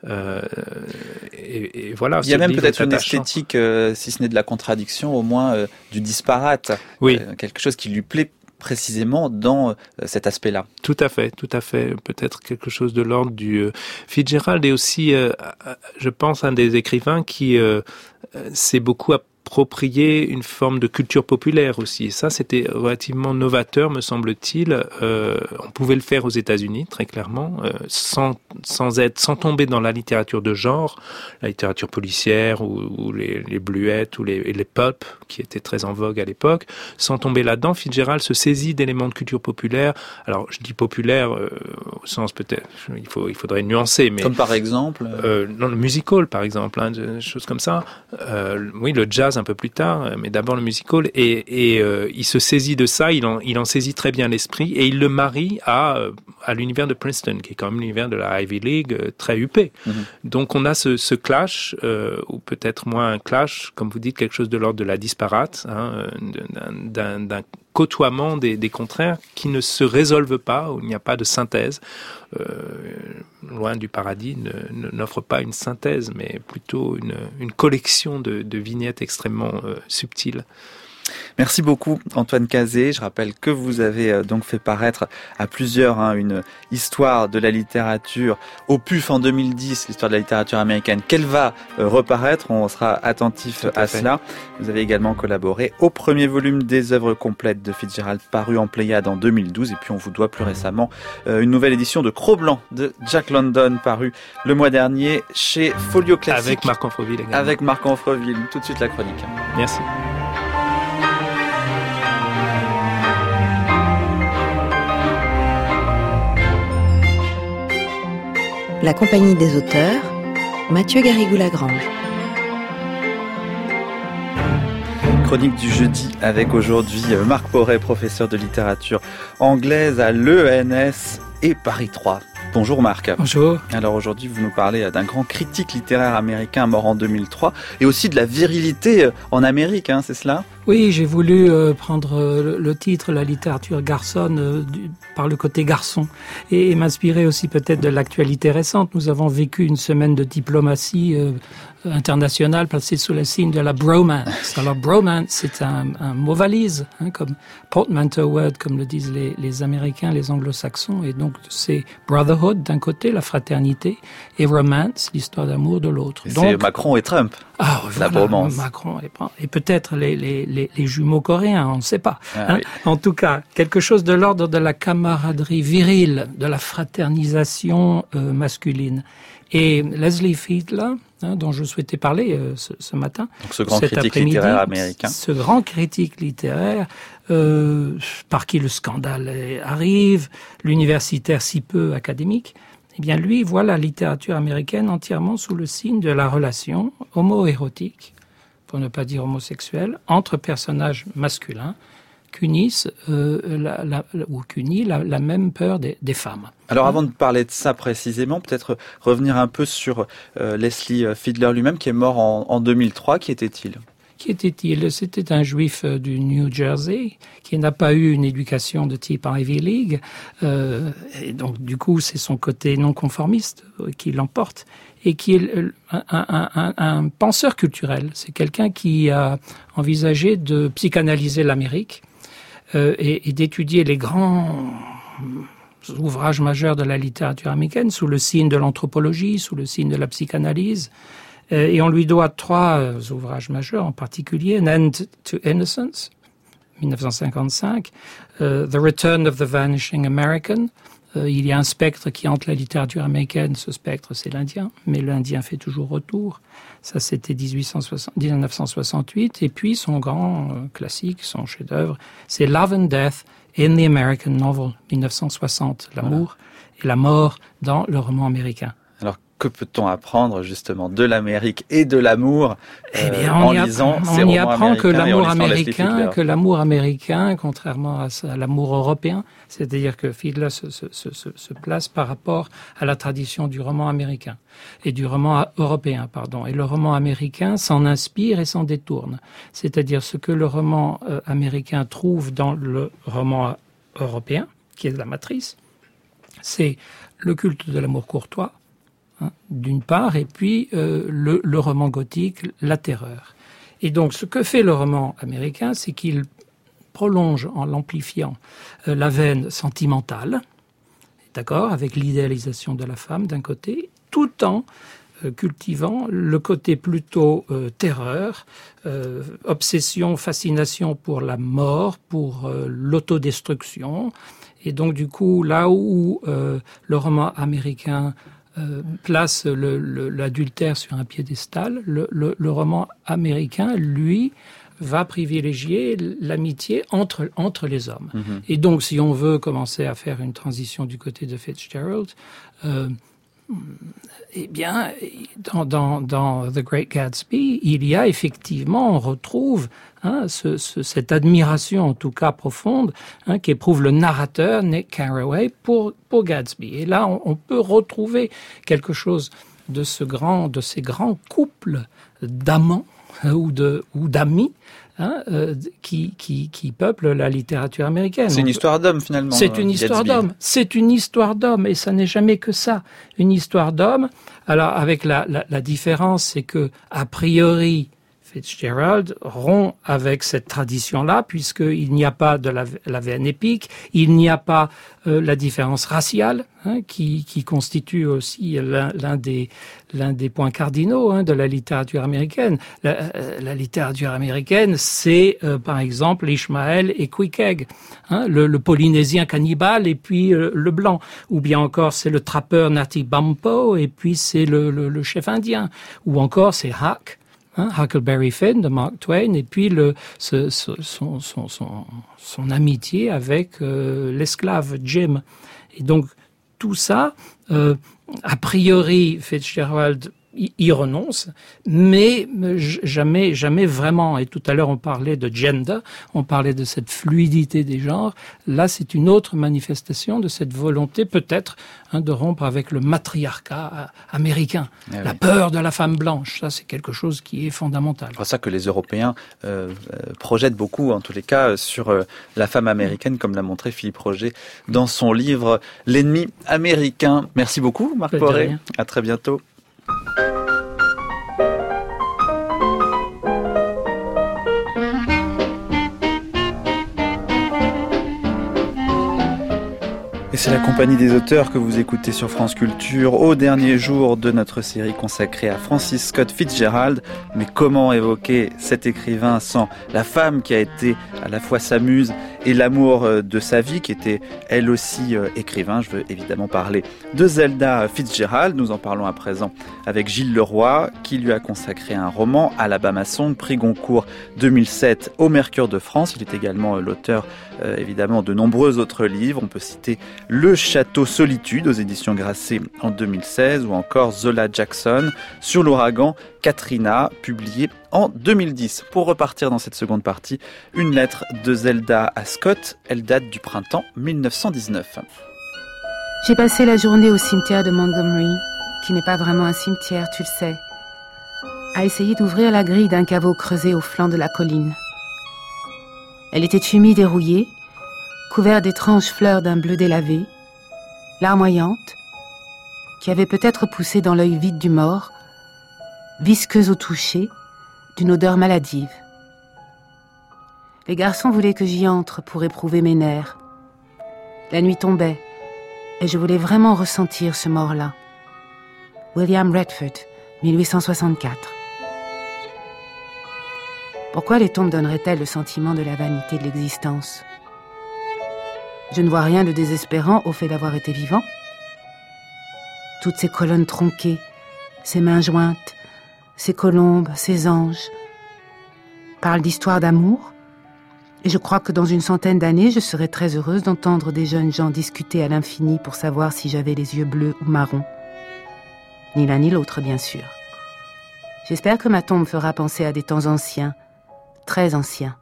Et voilà. Il y a même peut-être une esthétique, si ce n'est de la contradiction, au moins du disparate. Oui. Quelque chose qui lui plaît précisément dans cet aspect-là. Tout à fait. Peut-être quelque chose de l'ordre du Fitzgerald est aussi, je pense, un des écrivains qui s'est beaucoup approprié une forme de culture populaire aussi. Et ça, c'était relativement novateur, me semble-t-il. On pouvait le faire aux États-Unis, très clairement, sans tomber dans la littérature de genre, la littérature policière ou les bluettes ou les pulp qui étaient très en vogue à l'époque. Sans tomber là-dedans, Fitzgerald se saisit d'éléments de culture populaire. Alors, je dis populaire au sens peut-être, il faudrait nuancer, mais comme par exemple dans le musical, par exemple, des choses comme ça. Oui, le jazz un peu plus tard, mais d'abord le musical, et il se saisit de ça, il en saisit très bien l'esprit, et il le marie à l'univers de Princeton, qui est quand même l'univers de la Ivy League, très huppé. Donc on a ce clash, ou peut-être moins un clash, comme vous dites, quelque chose de l'ordre de la disparate, hein, d'un côtoiement des contraires qui ne se résolvent pas, où il n'y a pas de synthèse. Loin du paradis n'offre pas une synthèse, mais plutôt une collection de vignettes extrêmement subtiles. Merci beaucoup Antoine Cazet. Je rappelle que vous avez donc fait paraître à plusieurs une histoire de la littérature au PUF en 2010, l'histoire de la littérature américaine, qu'elle va reparaître. On sera attentif à cela. Vous avez également collaboré au premier volume des œuvres complètes de Fitzgerald paru en Pléiade en 2012. Et puis on vous doit plus récemment une nouvelle édition de Cro-Blanc de Jack London paru le mois dernier chez Folio Classique. Avec Marc Anfreville également. Avec Marc Anfreville. Tout de suite la chronique. Merci. La compagnie des auteurs, Mathieu Garrigou-Lagrange. Chronique du jeudi avec aujourd'hui Marc Porret, professeur de littérature anglaise à l'ENS et Paris 3. Bonjour Marc. Bonjour. Alors aujourd'hui vous nous parlez d'un grand critique littéraire américain mort en 2003 et aussi de la virilité en Amérique, hein, c'est cela ? Oui, j'ai voulu prendre le titre, la littérature garçonne, par le côté garçon, et m'inspirer aussi peut-être de l'actualité récente. Nous avons vécu une semaine de diplomatie internationale placée sous le signe de la bromance. Alors bromance, c'est un mot valise, hein, comme portmanteau word, comme le disent les Américains, les Anglo-Saxons, et donc c'est brotherhood d'un côté, la fraternité, et romance, l'histoire d'amour de l'autre. Donc, c'est Macron et Trump. Ah, la bromance. Macron et peut-être les jumeaux coréens, on ne sait pas. Ah, oui. En tout cas, quelque chose de l'ordre de la camaraderie virile, de la fraternisation masculine. Et Leslie Fiedler, dont je souhaitais parler ce matin, donc ce grand critique littéraire américain, ce grand critique littéraire par qui le scandale arrive, l'universitaire si peu académique, Eh bien, lui voit la littérature américaine entièrement sous le signe de la relation homo-érotique, pour ne pas dire homosexuelle, entre personnages masculins qu'unissent la même peur des femmes. Alors avant de parler de ça précisément, peut-être revenir un peu sur Leslie Fidler lui-même, qui est mort en 2003. Qui était-il ? Qui était-il ? C'était un juif du New Jersey qui n'a pas eu une éducation de type Ivy League. Et donc, du coup, c'est son côté non-conformiste qui l'emporte. Et qui est un penseur culturel. C'est quelqu'un qui a envisagé de psychanalyser l'Amérique et d'étudier les grands ouvrages majeurs de la littérature américaine sous le signe de l'anthropologie, sous le signe de la psychanalyse. Et on lui doit 3 ouvrages majeurs, en particulier An End to Innocence, 1955, The Return of the Vanishing American. Il y a un spectre qui hante la littérature américaine, ce spectre c'est l'Indien, mais l'Indien fait toujours retour. Ça c'était 1968, et puis son grand classique, son chef-d'œuvre, c'est Love and Death in the American Novel, 1960, l'amour et la mort dans le roman américain. Alors, que peut-on apprendre justement de l'Amérique et de l'amour en lisant ces romans américains ? On y apprend que l'amour américain, contrairement à l'amour européen, c'est-à-dire que Fidler se place par rapport à la tradition du roman américain et du roman européen, pardon. Et le roman américain s'en inspire et s'en détourne. C'est-à-dire ce que le roman américain trouve dans le roman européen, qui est la matrice, c'est le culte de l'amour courtois, d'une part, et puis le roman gothique, la terreur. Et donc, ce que fait le roman américain, c'est qu'il prolonge, en l'amplifiant, la veine sentimentale, d'accord, avec l'idéalisation de la femme d'un côté, tout en cultivant le côté plutôt terreur, obsession, fascination pour la mort, pour l'autodestruction. Et donc, du coup, là où le roman américain place l'adultère sur un piédestal, le roman américain, lui, va privilégier l'amitié entre les hommes. Mm-hmm. Et donc, si on veut commencer à faire une transition du côté de Fitzgerald, eh bien, dans The Great Gatsby, il y a effectivement, on retrouve cette admiration, en tout cas profonde, qu'éprouve le narrateur Nick Carraway pour Gatsby. Et là, on peut retrouver quelque chose de ces grands couples d'amants ou d'amis qui peuplent la littérature américaine. C'est une histoire d'homme, finalement. C'est une histoire d'homme. C'est une histoire d'homme, et ça n'est jamais que ça. Une histoire d'homme. Alors, avec la différence, c'est que, a priori, Fitzgerald rompt avec cette tradition-là, puisqu'il n'y a pas de la veine épique, il n'y a pas la différence raciale, qui constitue aussi l'un des points cardinaux de la littérature américaine. La littérature américaine, c'est par exemple Ishmael et Queequeg, le Polynésien cannibale et puis le blanc, ou bien encore c'est le trappeur Natty Bumppo et puis c'est le chef indien, ou encore c'est Huck. Huckleberry Finn de Mark Twain, et puis son amitié avec l'esclave Jim. Et donc tout ça, a priori, Fitzgerald y renonce, mais jamais vraiment. Et tout à l'heure, on parlait de gender, on parlait de cette fluidité des genres. Là, c'est une autre manifestation de cette volonté, peut-être, de rompre avec le matriarcat américain. La peur de la femme blanche, ça, c'est quelque chose qui est fondamental. C'est pour ça que les Européens projettent beaucoup, en tous les cas, sur la femme américaine, comme l'a montré Philippe Roger dans son livre « L'ennemi américain ». Merci beaucoup, Marc Poré. À très bientôt. Et c'est la compagnie des auteurs que vous écoutez sur France Culture au dernier jour de notre série consacrée à Francis Scott Fitzgerald. Mais comment évoquer cet écrivain sans la femme qui a été à la fois sa muse et l'amour de sa vie, qui était elle aussi écrivain. Je veux évidemment parler de Zelda Fitzgerald. Nous en parlons à présent avec Gilles Leroy, qui lui a consacré un roman, Alabama Song, prix Goncourt 2007 au Mercure de France. Il est également l'auteur évidemment de nombreux autres livres. On peut citer Le Château Solitude aux éditions Grasset en 2016 ou encore Zola Jackson sur l'ouragan Katrina publié en 2010. Pour repartir dans cette seconde partie, une lettre de Zelda à Scott, elle date du printemps 1919. J'ai passé la journée au cimetière de Montgomery, qui n'est pas vraiment un cimetière, tu le sais, à essayer d'ouvrir la grille d'un caveau creusé au flanc de la colline. Elle était humide et rouillée, couverte d'étranges fleurs d'un bleu délavé, larmoyantes, qui avaient peut-être poussé dans l'œil vide du mort, visqueuse au toucher, d'une odeur maladive. Les garçons voulaient que j'y entre pour éprouver mes nerfs. La nuit tombait, et je voulais vraiment ressentir ce mort-là. William Redford, 1864. Pourquoi les tombes donneraient-elles le sentiment de la vanité de l'existence ? Je ne vois rien de désespérant au fait d'avoir été vivant. Toutes ces colonnes tronquées, ces mains jointes, ces colombes, ces anges, parlent d'histoire d'amour, et je crois que dans une centaine d'années, je serai très heureuse d'entendre des jeunes gens discuter à l'infini pour savoir si j'avais les yeux bleus ou marrons. Ni l'un ni l'autre, bien sûr. J'espère que ma tombe fera penser à des temps anciens, très anciens.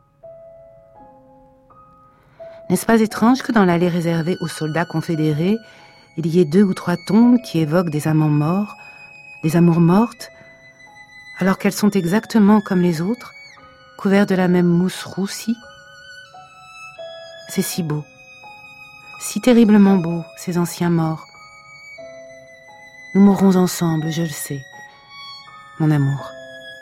N'est-ce pas étrange que dans l'allée réservée aux soldats confédérés, il y ait 2 ou 3 tombes qui évoquent des amants morts, des amours mortes, alors qu'elles sont exactement comme les autres, couvertes de la même mousse roussie ? C'est si beau, si terriblement beau, ces anciens morts. Nous mourrons ensemble, je le sais, mon amour.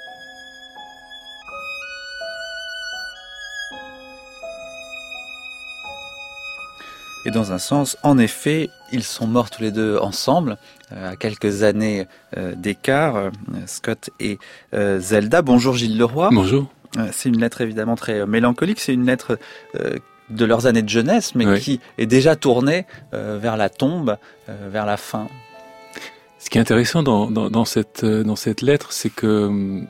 Et dans un sens, en effet, ils sont morts tous les deux ensemble, à quelques années d'écart, Scott et Zelda. Bonjour Gilles Leroy. Bonjour. C'est une lettre évidemment très mélancolique, c'est une lettre de leurs années de jeunesse, mais qui est déjà tournée vers la tombe, vers la fin. Ce qui est intéressant dans cette lettre, c'est que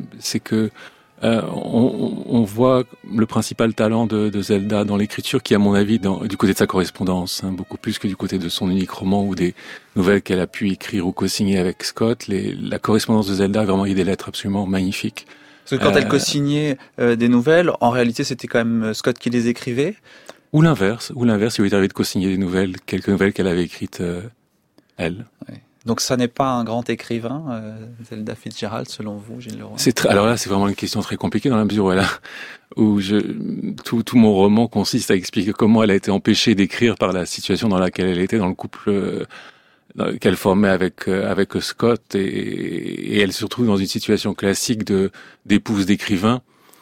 on voit le principal talent de Zelda dans l'écriture, qui, à mon avis, du côté de sa correspondance, beaucoup plus que du côté de son unique roman ou des nouvelles qu'elle a pu écrire ou co-signer avec Scott. La correspondance de Zelda a vraiment eu des lettres absolument magnifiques. Parce que quand elle co-signait des nouvelles, en réalité, c'était quand même Scott qui les écrivait. Ou l'inverse, il lui est arrivé de co-signer des nouvelles, quelques nouvelles qu'elle avait écrites elle. Ouais. Donc ça n'est pas un grand écrivain, Zelda Fitzgerald, selon vous, Gilles Leroy? Alors là, c'est vraiment une question très compliquée dans la mesure où tout mon roman consiste à expliquer comment elle a été empêchée d'écrire par la situation dans laquelle elle était, dans le couple qu'elle formait avec Scott, et elle se retrouve dans une situation classique d'épouse d'écrivain.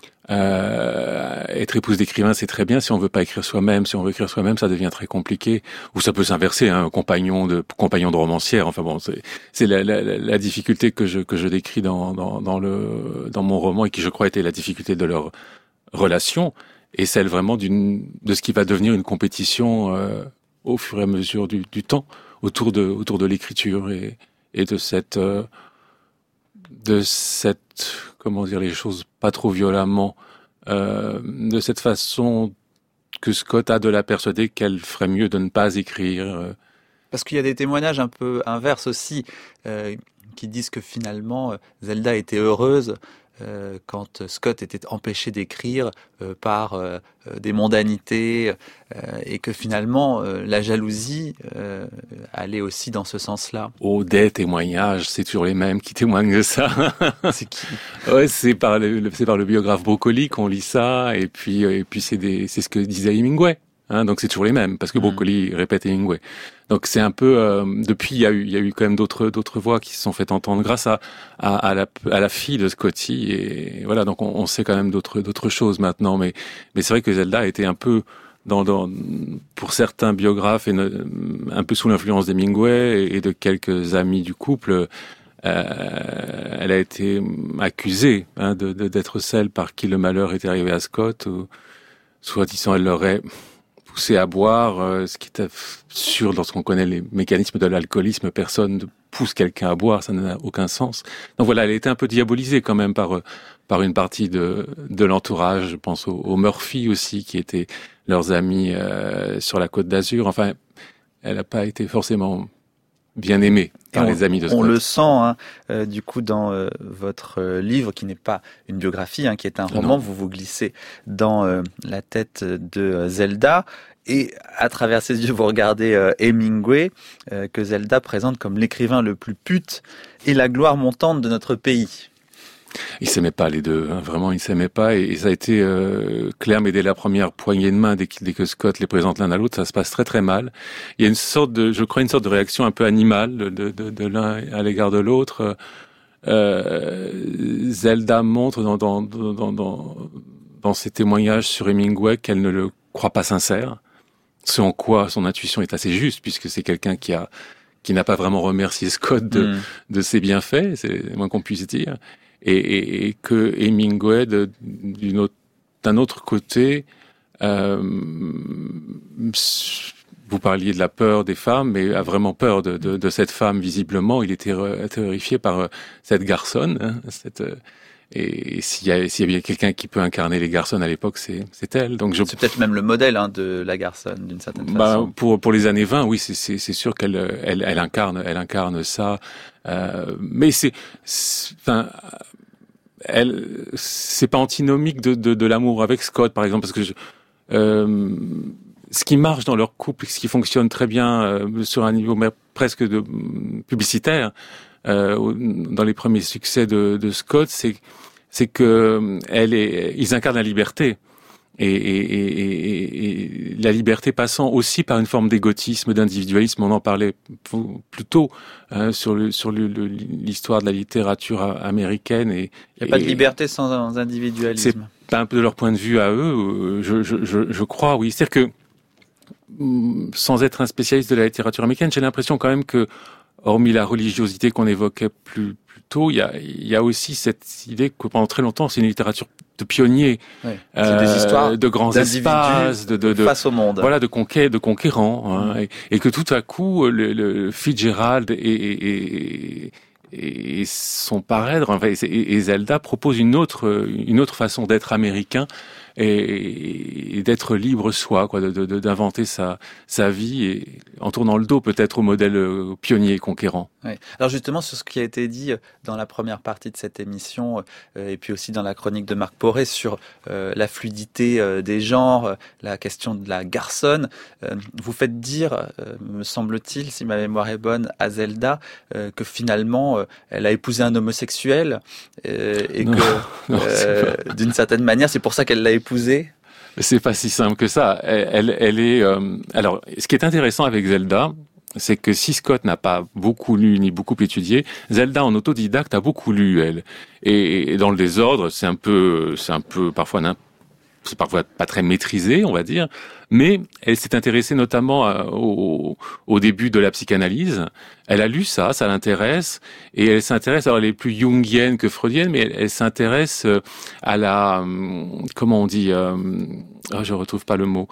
Être épouse d'écrivain, c'est très bien si on veut pas écrire soi-même. Si on veut écrire soi-même, ça devient très compliqué. Ou ça peut s'inverser, compagnon de romancière. Enfin bon, c'est la difficulté que je décris dans mon roman, et qui, je crois, était la difficulté de leur relation, et celle vraiment de ce qui va devenir une compétition au fur et à mesure du temps autour de l'écriture et de cette comment dire les choses pas trop violemment, de cette façon que Scott a de la persuader qu'elle ferait mieux de ne pas écrire. Parce qu'il y a des témoignages un peu inverses aussi, qui disent que finalement Zelda était heureuse quand Scott était empêché d'écrire par des mondanités, et que finalement la jalousie allait aussi dans ce sens-là. Oh, des témoignages, c'est toujours les mêmes qui témoignent de ça. C'est qui? Ouais, c'est par le biographe Broccoli qu'on lit ça, et puis c'est ce que disait Hemingway. Donc c'est toujours les mêmes, parce que Broccoli répète Hemingway. Donc c'est un peu depuis il y a eu quand même d'autres voix qui se sont fait entendre grâce à la fille de Scotty, et voilà, donc on sait quand même d'autres choses maintenant, mais c'est vrai que Zelda a été un peu pour certains biographes un peu sous l'influence d'Hemingway et de quelques amis du couple. Elle a été accusée d'être celle par qui le malheur est arrivé à Scott, ou soit disant elle l'aurait poussé à boire, ce qui est absurde lorsqu'on connaît les mécanismes de l'alcoolisme. Personne ne pousse quelqu'un à boire, ça n'a aucun sens. Donc voilà, elle a été un peu diabolisée quand même par une partie de l'entourage. Je pense aux Murphy aussi, qui étaient leurs amis sur la Côte d'Azur. Enfin, elle a pas été forcément bien aimée par les amis de Scott. On le sent, du coup, dans votre livre, qui n'est pas une biographie, qui est un roman. Vous vous glissez dans la tête de Zelda. Et à travers ses yeux, vous regardez Hemingway, que Zelda présente comme l'écrivain le plus pute et la gloire montante de notre pays. Ils s'aimaient pas les deux, vraiment ils s'aimaient pas, et ça a été clair, mais dès la première poignée de main, dès que Scott les présente l'un à l'autre, ça se passe très très mal. Il y a une sorte de réaction un peu animale de l'un à l'égard de l'autre. Zelda montre dans ses témoignages sur Hemingway qu'elle ne le croit pas sincère, ce en quoi son intuition est assez juste, puisque c'est quelqu'un qui n'a pas vraiment remercié Scott de ses bienfaits, c'est le moins qu'on puisse dire. Et que Hemingway, d'un autre côté, vous parliez de la peur des femmes, mais a vraiment peur de cette femme, visiblement. Il était terrifié par cette garçonne. Et s'il y a bien quelqu'un qui peut incarner les garçons à l'époque, c'est elle. Donc c'est peut-être même le modèle de la garçonne, d'une certaine façon. Pour les années 20, oui, c'est sûr qu'elle incarne ça. Mais c'est pas antinomique de l'amour avec Scott, par exemple, parce que ce qui marche dans leur couple, ce qui fonctionne très bien sur un niveau presque publicitaire, dans les premiers succès de Scott, c'est que ils incarnent la liberté. Et la liberté passant aussi par une forme d'égotisme, d'individualisme. On en parlait plus tôt sur l'histoire de la littérature américaine. Il n'y a pas de liberté sans individualisme. C'est un peu de leur point de vue à eux, je crois, oui. C'est-à-dire que, sans être un spécialiste de la littérature américaine, j'ai l'impression quand même que, hormis la religiosité qu'on évoquait plus tôt, il y a aussi cette idée que pendant très longtemps, c'est une littérature de pionniers, c'est des histoires de grands espaces, face au monde, voilà, de conquérants, et que tout à coup, le Fitzgerald et son parrain, et Zelda proposent une autre façon d'être américain et d'être libre soi, d'inventer sa vie, et en tournant le dos peut-être au modèle pionnier et conquérant. Oui. Alors justement, sur ce qui a été dit dans la première partie de cette émission, et puis aussi dans la chronique de Marc Poré sur la fluidité des genres, la question de la garçonne, vous faites dire, me semble-t-il, si ma mémoire est bonne, à Zelda, que finalement elle a épousé un homosexuel, et que d'une certaine manière, c'est pour ça qu'elle l'a épousé. C'est pas si simple que ça. Elle est. Alors, ce qui est intéressant avec Zelda, c'est que si Scott n'a pas beaucoup lu ni beaucoup étudié, Zelda en autodidacte a beaucoup lu, elle. Et dans le désordre, c'est un peu parfois pas très maîtrisé, on va dire, mais elle s'est intéressée notamment au début de la psychanalyse. Elle a lu ça l'intéresse, et elle s'intéresse, alors elle est plus jungienne que freudienne, mais elle s'intéresse à la, comment on dit, je retrouve pas le mot,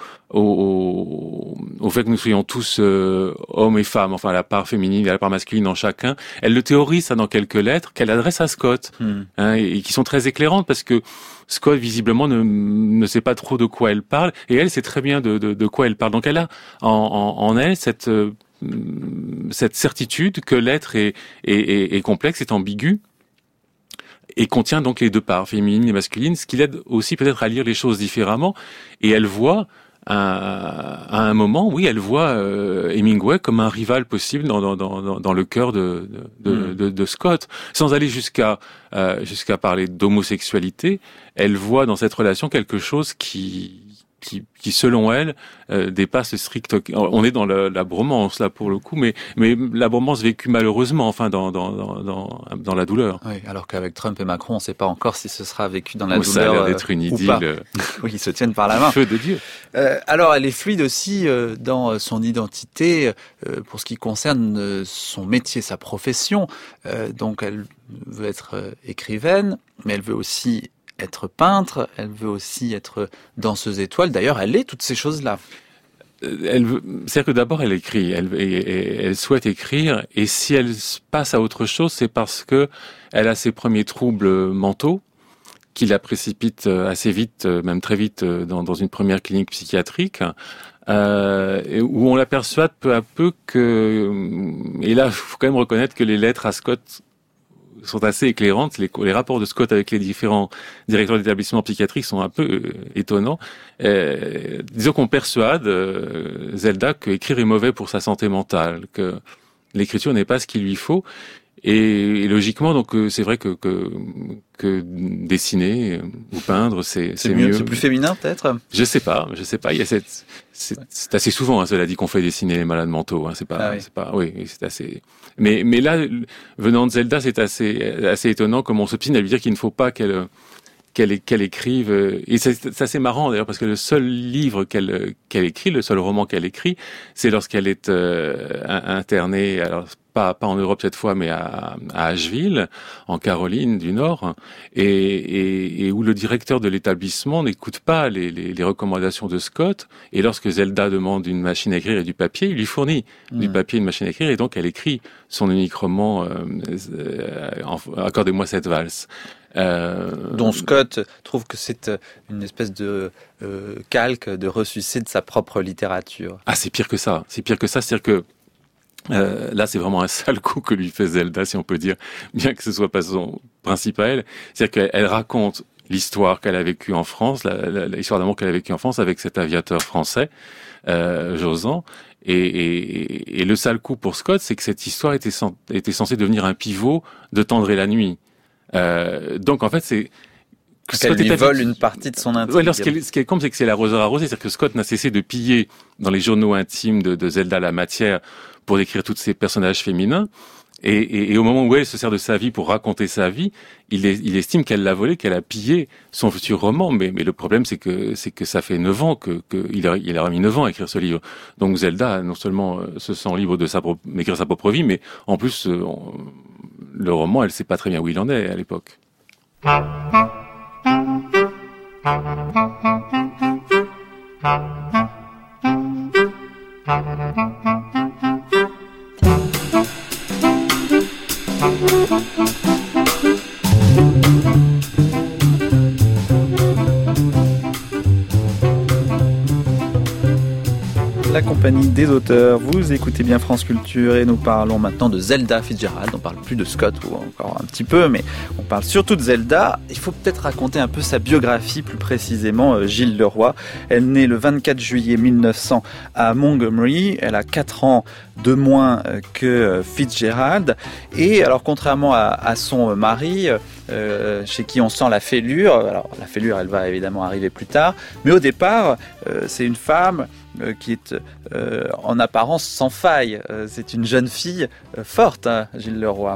au fait que nous soyons tous hommes et femmes, enfin la part féminine et la part masculine en chacun. Elle le théorise ça dans quelques lettres qu'elle adresse à Scott, et qui sont très éclairantes, parce que Scott visiblement ne sait pas trop de quoi elle parle, et elle sait très bien de quoi elle parle. Donc elle a en elle cette certitude que l'être est complexe, est ambigu, et contient donc les deux parts, féminine et masculine, ce qui l'aide aussi peut-être à lire les choses différemment. Et elle voit, à un moment, oui, elle voit Hemingway comme un rival possible dans le cœur de Scott, sans aller jusqu'à parler d'homosexualité. Elle voit dans cette relation quelque chose qui selon elle dépasse le strict. On est dans la bromance là pour le coup, mais la bromance vécue malheureusement, enfin dans la douleur. Oui, alors qu'avec Trump et Macron, on ne sait pas encore si ce sera vécu dans la douleur. Ça a l'air d'être une idylle. Oui, ils se tiennent par la main. Feu de Dieu. Alors, elle est fluide aussi dans son identité pour ce qui concerne son métier, sa profession. Donc, elle veut être écrivaine, mais elle veut aussi être peintre, elle veut aussi être danseuse étoile. D'ailleurs, elle est toutes ces choses-là. C'est-à-dire que d'abord, elle écrit, elle souhaite écrire, et si elle passe à autre chose, c'est parce que elle a ses premiers troubles mentaux, qui la précipitent assez vite, même très vite, dans une première clinique psychiatrique. où on la persuade peu à peu et là, il faut quand même reconnaître que les lettres à Scott sont assez éclairantes. Les rapports de Scott avec les différents directeurs d'établissements psychiatriques sont un peu étonnants. Disons qu'on persuade Zelda qu'écrire est mauvais pour sa santé mentale, que l'écriture n'est pas ce qu'il lui faut. Et logiquement, donc c'est vrai que dessiner ou peindre, c'est mieux. C'est plus féminin peut-être. Je sais pas. Il y a c'est assez souvent, cela dit, qu'on fait dessiner les malades mentaux. C'est pas, oui, c'est assez. Mais là, venant de Zelda, c'est assez étonnant comme on s'obstine à lui dire qu'il ne faut pas qu'elle écrive. Et c'est assez marrant d'ailleurs parce que le seul livre qu'elle écrit, le seul roman qu'elle écrit, c'est lorsqu'elle est internée. Alors pas en Europe cette fois, mais à Asheville, en Caroline du Nord, et où le directeur de l'établissement n'écoute pas les recommandations de Scott. Et lorsque Zelda demande une machine à écrire et du papier, il lui fournit du papier et une machine à écrire, et donc elle écrit son unique roman Accordez-moi cette valse. Dont Scott trouve que c'est une espèce de calque, de ressuscité de sa propre littérature. Ah, c'est pire que ça. C'est-à-dire que là, c'est vraiment un sale coup que lui fait Zelda, si on peut dire, bien que ce soit pas son principe à elle. C'est-à-dire qu'elle raconte l'histoire qu'elle a vécue en France, l'histoire d'amour qu'elle a vécue en France avec cet aviateur français, Josan. Et le sale coup pour Scott, c'est que cette histoire était censée devenir un pivot de Tendre et la nuit. Donc en fait, c'est qu'elle lui vole une partie de son intrigue. Ouais, alors ce qui est con, c'est que c'est l'arroseur arrosé, c'est-à-dire que Scott n'a cessé de piller dans les journaux intimes de Zelda la matière pour décrire tous ces personnages féminins. Et au moment où elle se sert de sa vie pour raconter sa vie, il estime qu'elle l'a volé, qu'elle a pillé son futur roman. Mais le problème, c'est que ça fait 9 ans il a mis 9 ans à écrire ce livre. Donc Zelda, non seulement se sent libre de d'écrire sa propre vie, mais en plus, le roman, elle sait pas très bien où il en est à l'époque. La compagnie des auteurs, vous écoutez bien France Culture et nous parlons maintenant de Zelda Fitzgerald. On parle plus de Scott ou encore un petit peu, mais on parle surtout de Zelda. Il faut peut-être raconter un peu sa biographie, plus précisément Gilles Leroy. Elle naît le 24 juillet 1900 à Montgomery. Elle a 4 ans de moins que Fitzgerald. Et alors, contrairement à son mari, chez qui on sent la fêlure, alors la fêlure, elle va évidemment arriver plus tard, mais au départ, c'est une femme qui est en apparence sans faille. C'est une jeune fille forte, hein, Gilles Leroy.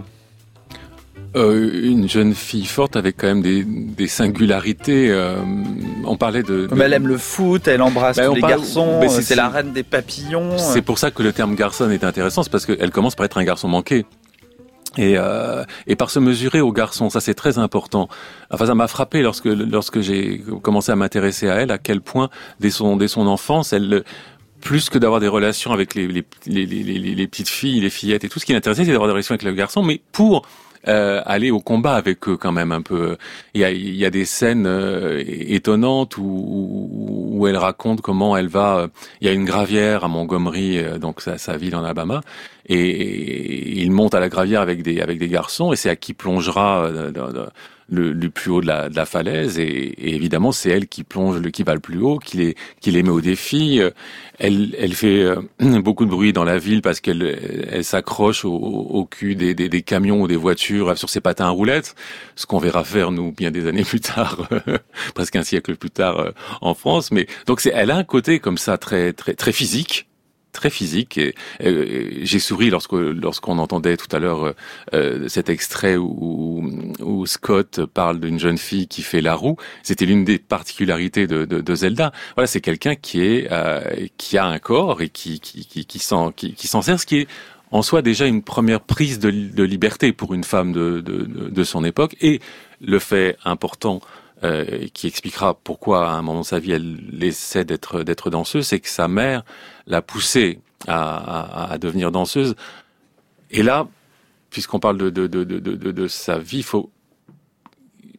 Une jeune fille forte avec quand même des singularités. On parlait de... Mais elle aime le foot, elle embrasse tous les garçons, c'est la reine des papillons. C'est pour ça que le terme garçon est intéressant, c'est parce qu'elle commence par être un garçon manqué. Et par se mesurer aux garçons, ça c'est très important. Enfin, ça m'a frappé lorsque j'ai commencé à m'intéresser à elle, à quel point dès son enfance, elle, plus que d'avoir des relations avec les petites filles, les fillettes et tout, ce qui l'intéressait, c'est d'avoir des relations avec les garçons, mais pour aller au combat avec eux quand même un peu. Il y a des scènes étonnantes où elle raconte comment elle va. Il y a une gravière à Montgomery, donc sa ville en Alabama, et il monte à la gravière avec des garçons, et c'est à qui plongera le plus haut de la falaise, et évidemment c'est elle qui va le plus haut, qui les met au défi. Elle fait beaucoup de bruit dans la ville parce qu'elle s'accroche au cul des camions ou des voitures sur ses patins à roulettes, ce qu'on verra faire nous bien des années plus tard, presque un siècle plus tard en France. Mais donc elle a un côté comme ça très très très physique. Très physique, et j'ai souri lorsqu'on entendait tout à l'heure cet extrait où Scott parle d'une jeune fille qui fait la roue. C'était l'une des particularités de Zelda. Voilà, c'est quelqu'un qui a un corps et qui s'en sert, ce qui est en soi déjà une première prise de liberté pour une femme de son époque, et le fait important qui expliquera pourquoi à un moment de sa vie elle essaie d'être danseuse, c'est que sa mère l'a poussée à devenir danseuse. Et là, puisqu'on parle de sa vie,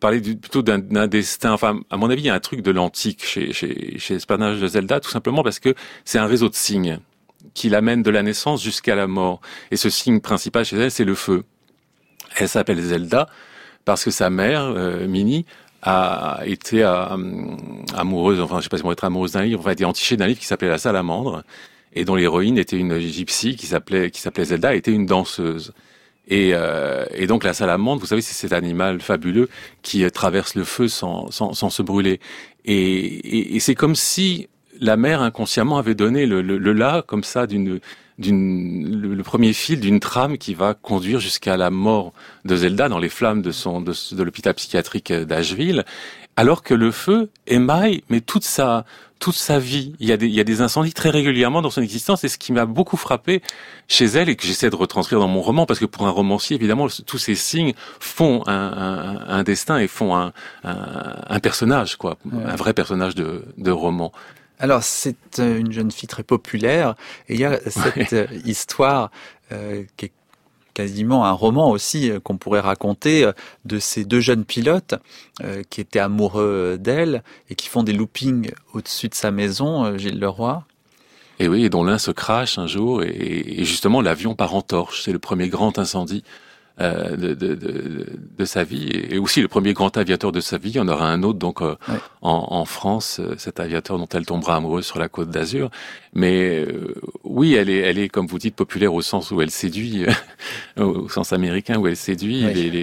parler plutôt d'un destin. Enfin, à mon avis, il y a un truc de l'antique chez les personnages de Zelda, tout simplement parce que c'est un réseau de signes qui l'amène de la naissance jusqu'à la mort. Et ce signe principal chez elle, c'est le feu. Elle s'appelle Zelda parce que sa mère, Minnie, a été amoureuse, enfin, je sais pas si on va être amoureuse d'un livre, enfin, a été entichée d'un livre qui s'appelait La Salamandre, et dont l'héroïne était une gypsy qui s'appelait Zelda, et était une danseuse. Et donc la salamandre, vous savez, c'est cet animal fabuleux qui traverse le feu sans se brûler. Et c'est comme si la mère inconsciemment avait donné le là comme ça le premier fil d'une trame qui va conduire jusqu'à la mort de Zelda dans les flammes de l'hôpital psychiatrique d'Asheville, alors que le feu émaille mais toute sa vie. Il y a des incendies très régulièrement dans son existence, et ce qui m'a beaucoup frappé chez elle et que j'essaie de retranscrire dans mon roman, parce que pour un romancier, évidemment, tous ces signes font un destin et font un personnage, quoi, un vrai personnage de roman. Alors, c'est une jeune fille très populaire, et il y a cette histoire qui est quasiment un roman aussi qu'on pourrait raconter de ces deux jeunes pilotes qui étaient amoureux d'elle et qui font des loopings au-dessus de sa maison, Gilles Leroy. Et oui, et dont l'un se crache un jour, et justement l'avion part en torche. C'est le premier grand incendie de sa vie, et aussi le premier grand aviateur de sa vie. Il y en aura un autre donc en France, cet aviateur dont elle tombera amoureuse sur la Côte d'Azur. Mais oui, elle est comme vous dites populaire au sens où elle séduit, au sens américain où elle séduit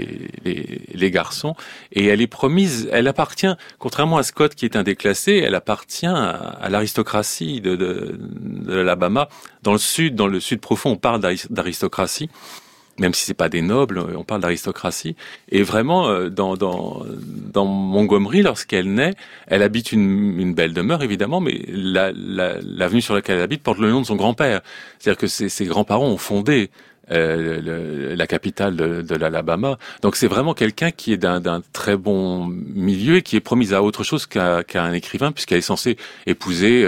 les garçons, et elle est promise. Elle appartient, contrairement à Scott qui est un déclassé, elle appartient à l'aristocratie de l'Alabama. Dans le sud profond, on parle d'aristocratie. Même si c'est pas des nobles, on parle d'aristocratie. Et vraiment, dans Montgomery, lorsqu'elle naît, elle habite une belle demeure, évidemment, mais l'avenue sur laquelle elle habite porte le nom de son grand-père. C'est-à-dire que ses grands-parents ont fondé la capitale de l'Alabama. Donc c'est vraiment quelqu'un qui est d'un très bon milieu et qui est promise à autre chose qu'à un écrivain, puisqu'elle est censée épouser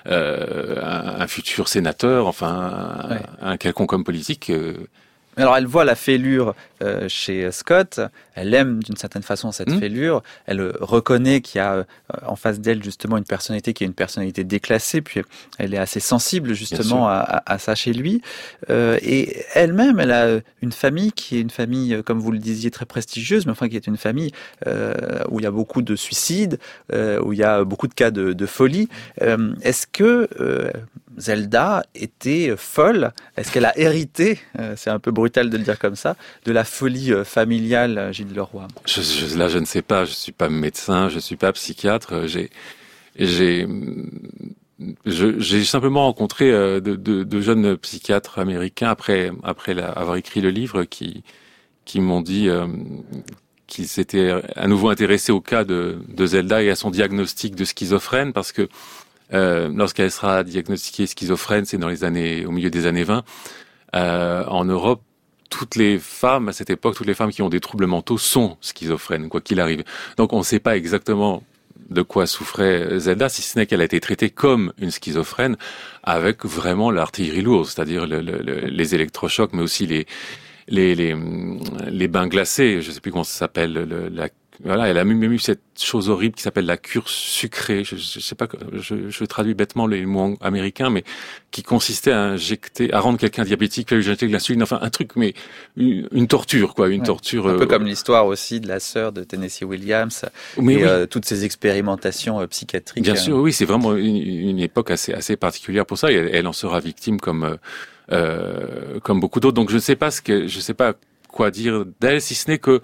un futur sénateur, enfin un quelconque homme politique. Alors elle voit la fêlure chez Scott, elle aime d'une certaine façon cette fêlure, elle reconnaît qu'il y a en face d'elle justement une personnalité qui est une personnalité déclassée, puis elle est assez sensible justement à ça chez lui, et elle-même elle a une famille qui est une famille, comme vous le disiez, très prestigieuse, mais enfin qui est une famille où il y a beaucoup de suicides, où il y a beaucoup de cas de folie. Est-ce que Zelda était folle? Est-ce qu'elle a hérité, c'est un peu brutal de le dire comme ça, de la folie familiale, Gilles Leroy? Là, je ne sais pas. Je suis pas médecin, je suis pas psychiatre. J'ai simplement rencontré de jeunes psychiatres américains après avoir écrit le livre qui m'ont dit qu'ils s'étaient à nouveau intéressés au cas de Zelda et à son diagnostic de schizophrène, parce que lorsqu'elle sera diagnostiquée schizophrène, c'est au milieu des années 20, en Europe, toutes les femmes, à cette époque, toutes les femmes qui ont des troubles mentaux sont schizophrènes, quoi qu'il arrive. Donc on ne sait pas exactement de quoi souffrait Zelda, si ce n'est qu'elle a été traitée comme une schizophrène, avec vraiment l'artillerie lourde, c'est-à-dire les électrochocs, mais aussi les bains glacés, je ne sais plus comment ça s'appelle, voilà, elle a même eu cette chose horrible qui s'appelle la cure sucrée. Je sais pas, je traduis bêtement les mots américains, mais qui consistait à rendre quelqu'un diabétique, puis à lui injecter de l'insuline. Enfin, un truc, mais une torture, quoi, torture. Un peu comme l'histoire aussi de la sœur de Tennessee Williams toutes ces expérimentations psychiatriques. Bien sûr, oui, c'est vraiment une époque assez particulière pour ça. Et elle en sera victime comme beaucoup d'autres. Donc je sais pas quoi dire d'elle, si ce n'est que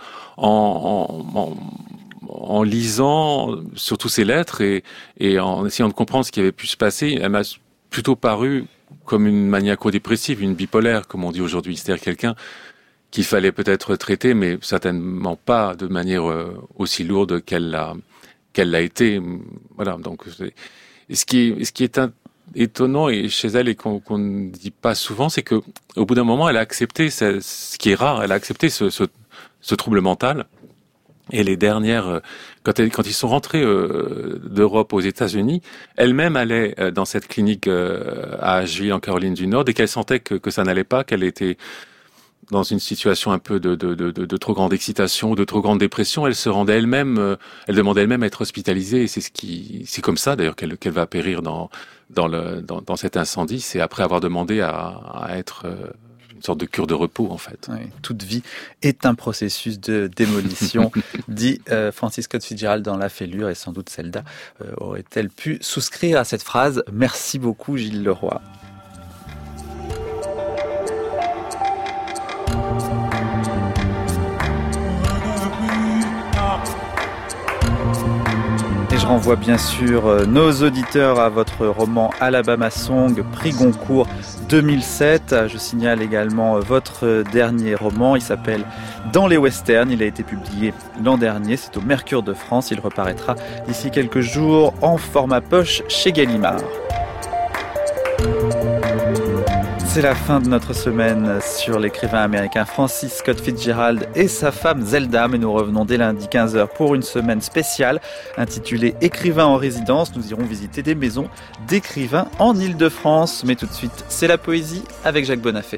en lisant surtout ses lettres et en essayant de comprendre ce qui avait pu se passer, elle m'a plutôt paru comme une maniaco-dépressive, une bipolaire, comme on dit aujourd'hui. C'est-à-dire quelqu'un qu'il fallait peut-être traiter, mais certainement pas de manière aussi lourde qu'elle l'a été. Voilà. Donc, ce qui est étonnant et chez elle et qu'on ne dit pas souvent, c'est que au bout d'un moment, elle a accepté ce qui est rare. Elle a accepté ce trouble mental. Et les dernières, quand ils sont rentrés d'Europe aux États-Unis, elle-même allait dans cette clinique à Asheville en Caroline du Nord, et qu'elle sentait que ça n'allait pas, qu'elle était dans une situation un peu de trop grande excitation ou de trop grande dépression, elle se rendait elle-même, elle demandait elle-même à être hospitalisée, et c'est comme ça d'ailleurs qu'elle va périr dans cet incendie. C'est après avoir demandé à être une sorte de cure de repos, en fait. Oui, toute vie est un processus de démolition, dit Francis Scott Fitzgerald dans La Fêlure, et sans doute Zelda aurait-elle pu souscrire à cette phrase. Merci beaucoup, Gilles Leroy. Et je renvoie bien sûr nos auditeurs à votre roman Alabama Song, prix Goncourt 2007. Je signale également votre dernier roman, il s'appelle Dans les westerns. Il a été publié l'an dernier, c'est au Mercure de France. Il reparaîtra d'ici quelques jours en format poche chez Gallimard. C'est la fin de notre semaine sur l'écrivain américain Francis Scott Fitzgerald et sa femme Zelda, mais nous revenons dès lundi 15h pour une semaine spéciale intitulée Écrivain en résidence. Nous irons visiter des maisons d'écrivains en Île-de-France. Mais tout de suite, c'est la poésie avec Jacques Bonafé.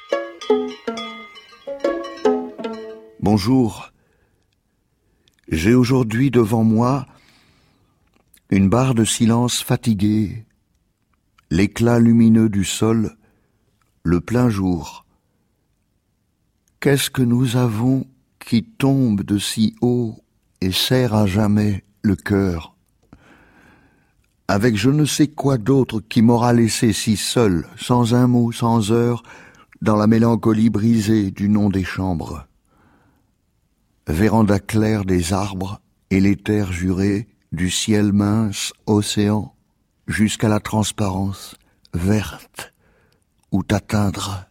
Bonjour. J'ai aujourd'hui devant moi une barre de silence fatiguée, l'éclat lumineux du sol, le plein jour. Qu'est-ce que nous avons qui tombe de si haut et serre à jamais le cœur? Avec je ne sais quoi d'autre qui m'aura laissé si seul, sans un mot, sans heure, dans la mélancolie brisée du nom des chambres. Véranda claire des arbres et l'éther juré du ciel mince, océan, jusqu'à la transparence verte où t'atteindre.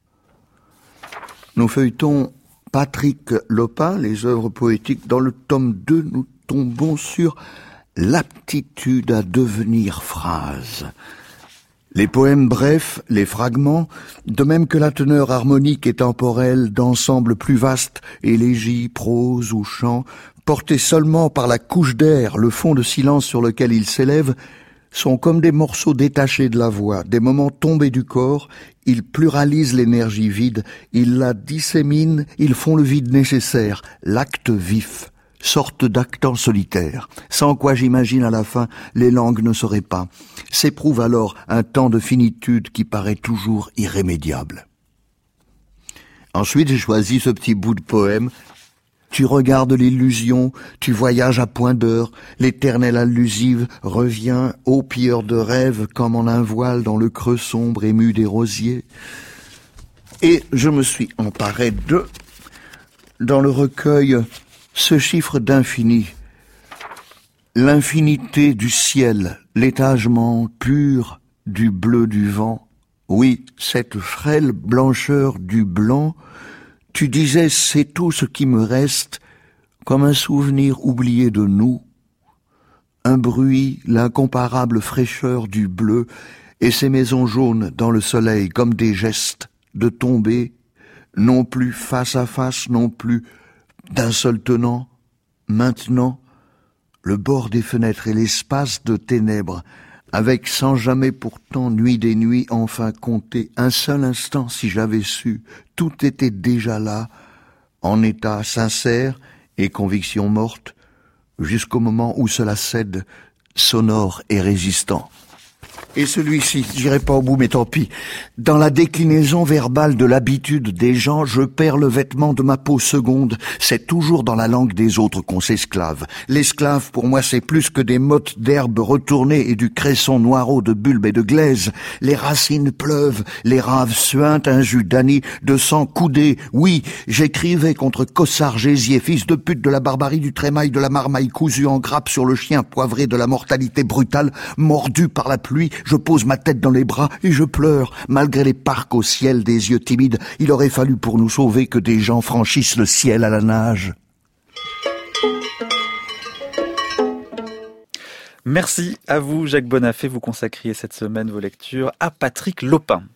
Nous feuilletons Patrick Lopin, les œuvres poétiques. Dans le tome 2, nous tombons sur l'aptitude à devenir phrase. Les poèmes brefs, les fragments, de même que la teneur harmonique et temporelle d'ensembles plus vastes, élégie, prose ou chant, portés seulement par la couche d'air, le fond de silence sur lequel ils s'élèvent, sont comme des morceaux détachés de la voix, des moments tombés du corps. Ils pluralisent l'énergie vide, ils la disséminent, ils font le vide nécessaire, l'acte vif, sorte d'acte en solitaire, sans quoi j'imagine à la fin les langues ne seraient pas. S'éprouve alors un temps de finitude qui paraît toujours irrémédiable. Ensuite, j'ai choisi ce petit bout de poème. Tu regardes l'illusion, tu voyages à point d'heure, l'éternelle allusive revient, ô pilleur de rêves, comme en un voile dans le creux sombre ému des rosiers. Et je me suis emparé dans le recueil, ce chiffre d'infini, l'infinité du ciel, l'étagement pur du bleu du vent, oui, cette frêle blancheur du blanc. Tu disais, c'est tout ce qui me reste, comme un souvenir oublié de nous, un bruit, l'incomparable fraîcheur du bleu, et ces maisons jaunes dans le soleil, comme des gestes de tomber, non plus face à face, non plus d'un seul tenant, maintenant, le bord des fenêtres et l'espace de ténèbres, avec sans jamais pourtant nuit des nuits enfin compté un seul instant si j'avais su, tout était déjà là, en état sincère et conviction morte, jusqu'au moment où cela cède, sonore et résistant. Et celui-ci, j'irai pas au bout mais tant pis, dans la déclinaison verbale de l'habitude des gens, je perds le vêtement de ma peau seconde, c'est toujours dans la langue des autres qu'on s'esclave. L'esclave, pour moi, c'est plus que des mottes d'herbe retournées et du cresson noirot de bulbes et de glaise. Les racines pleuvent, les raves suintent un jus d'annie, de sang coudé. Oui, j'écrivais contre Cossard Gésier, fils de pute de la barbarie, du trémail, de la marmaille cousue en grappe sur le chien poivré de la mortalité brutale, mordu par la pluie. Je pose ma tête dans les bras et je pleure. Malgré les parcs au ciel des yeux timides, il aurait fallu pour nous sauver que des gens franchissent le ciel à la nage. Merci à vous, Jacques Bonafé. Vous consacriez cette semaine vos lectures à Patrick Lopin.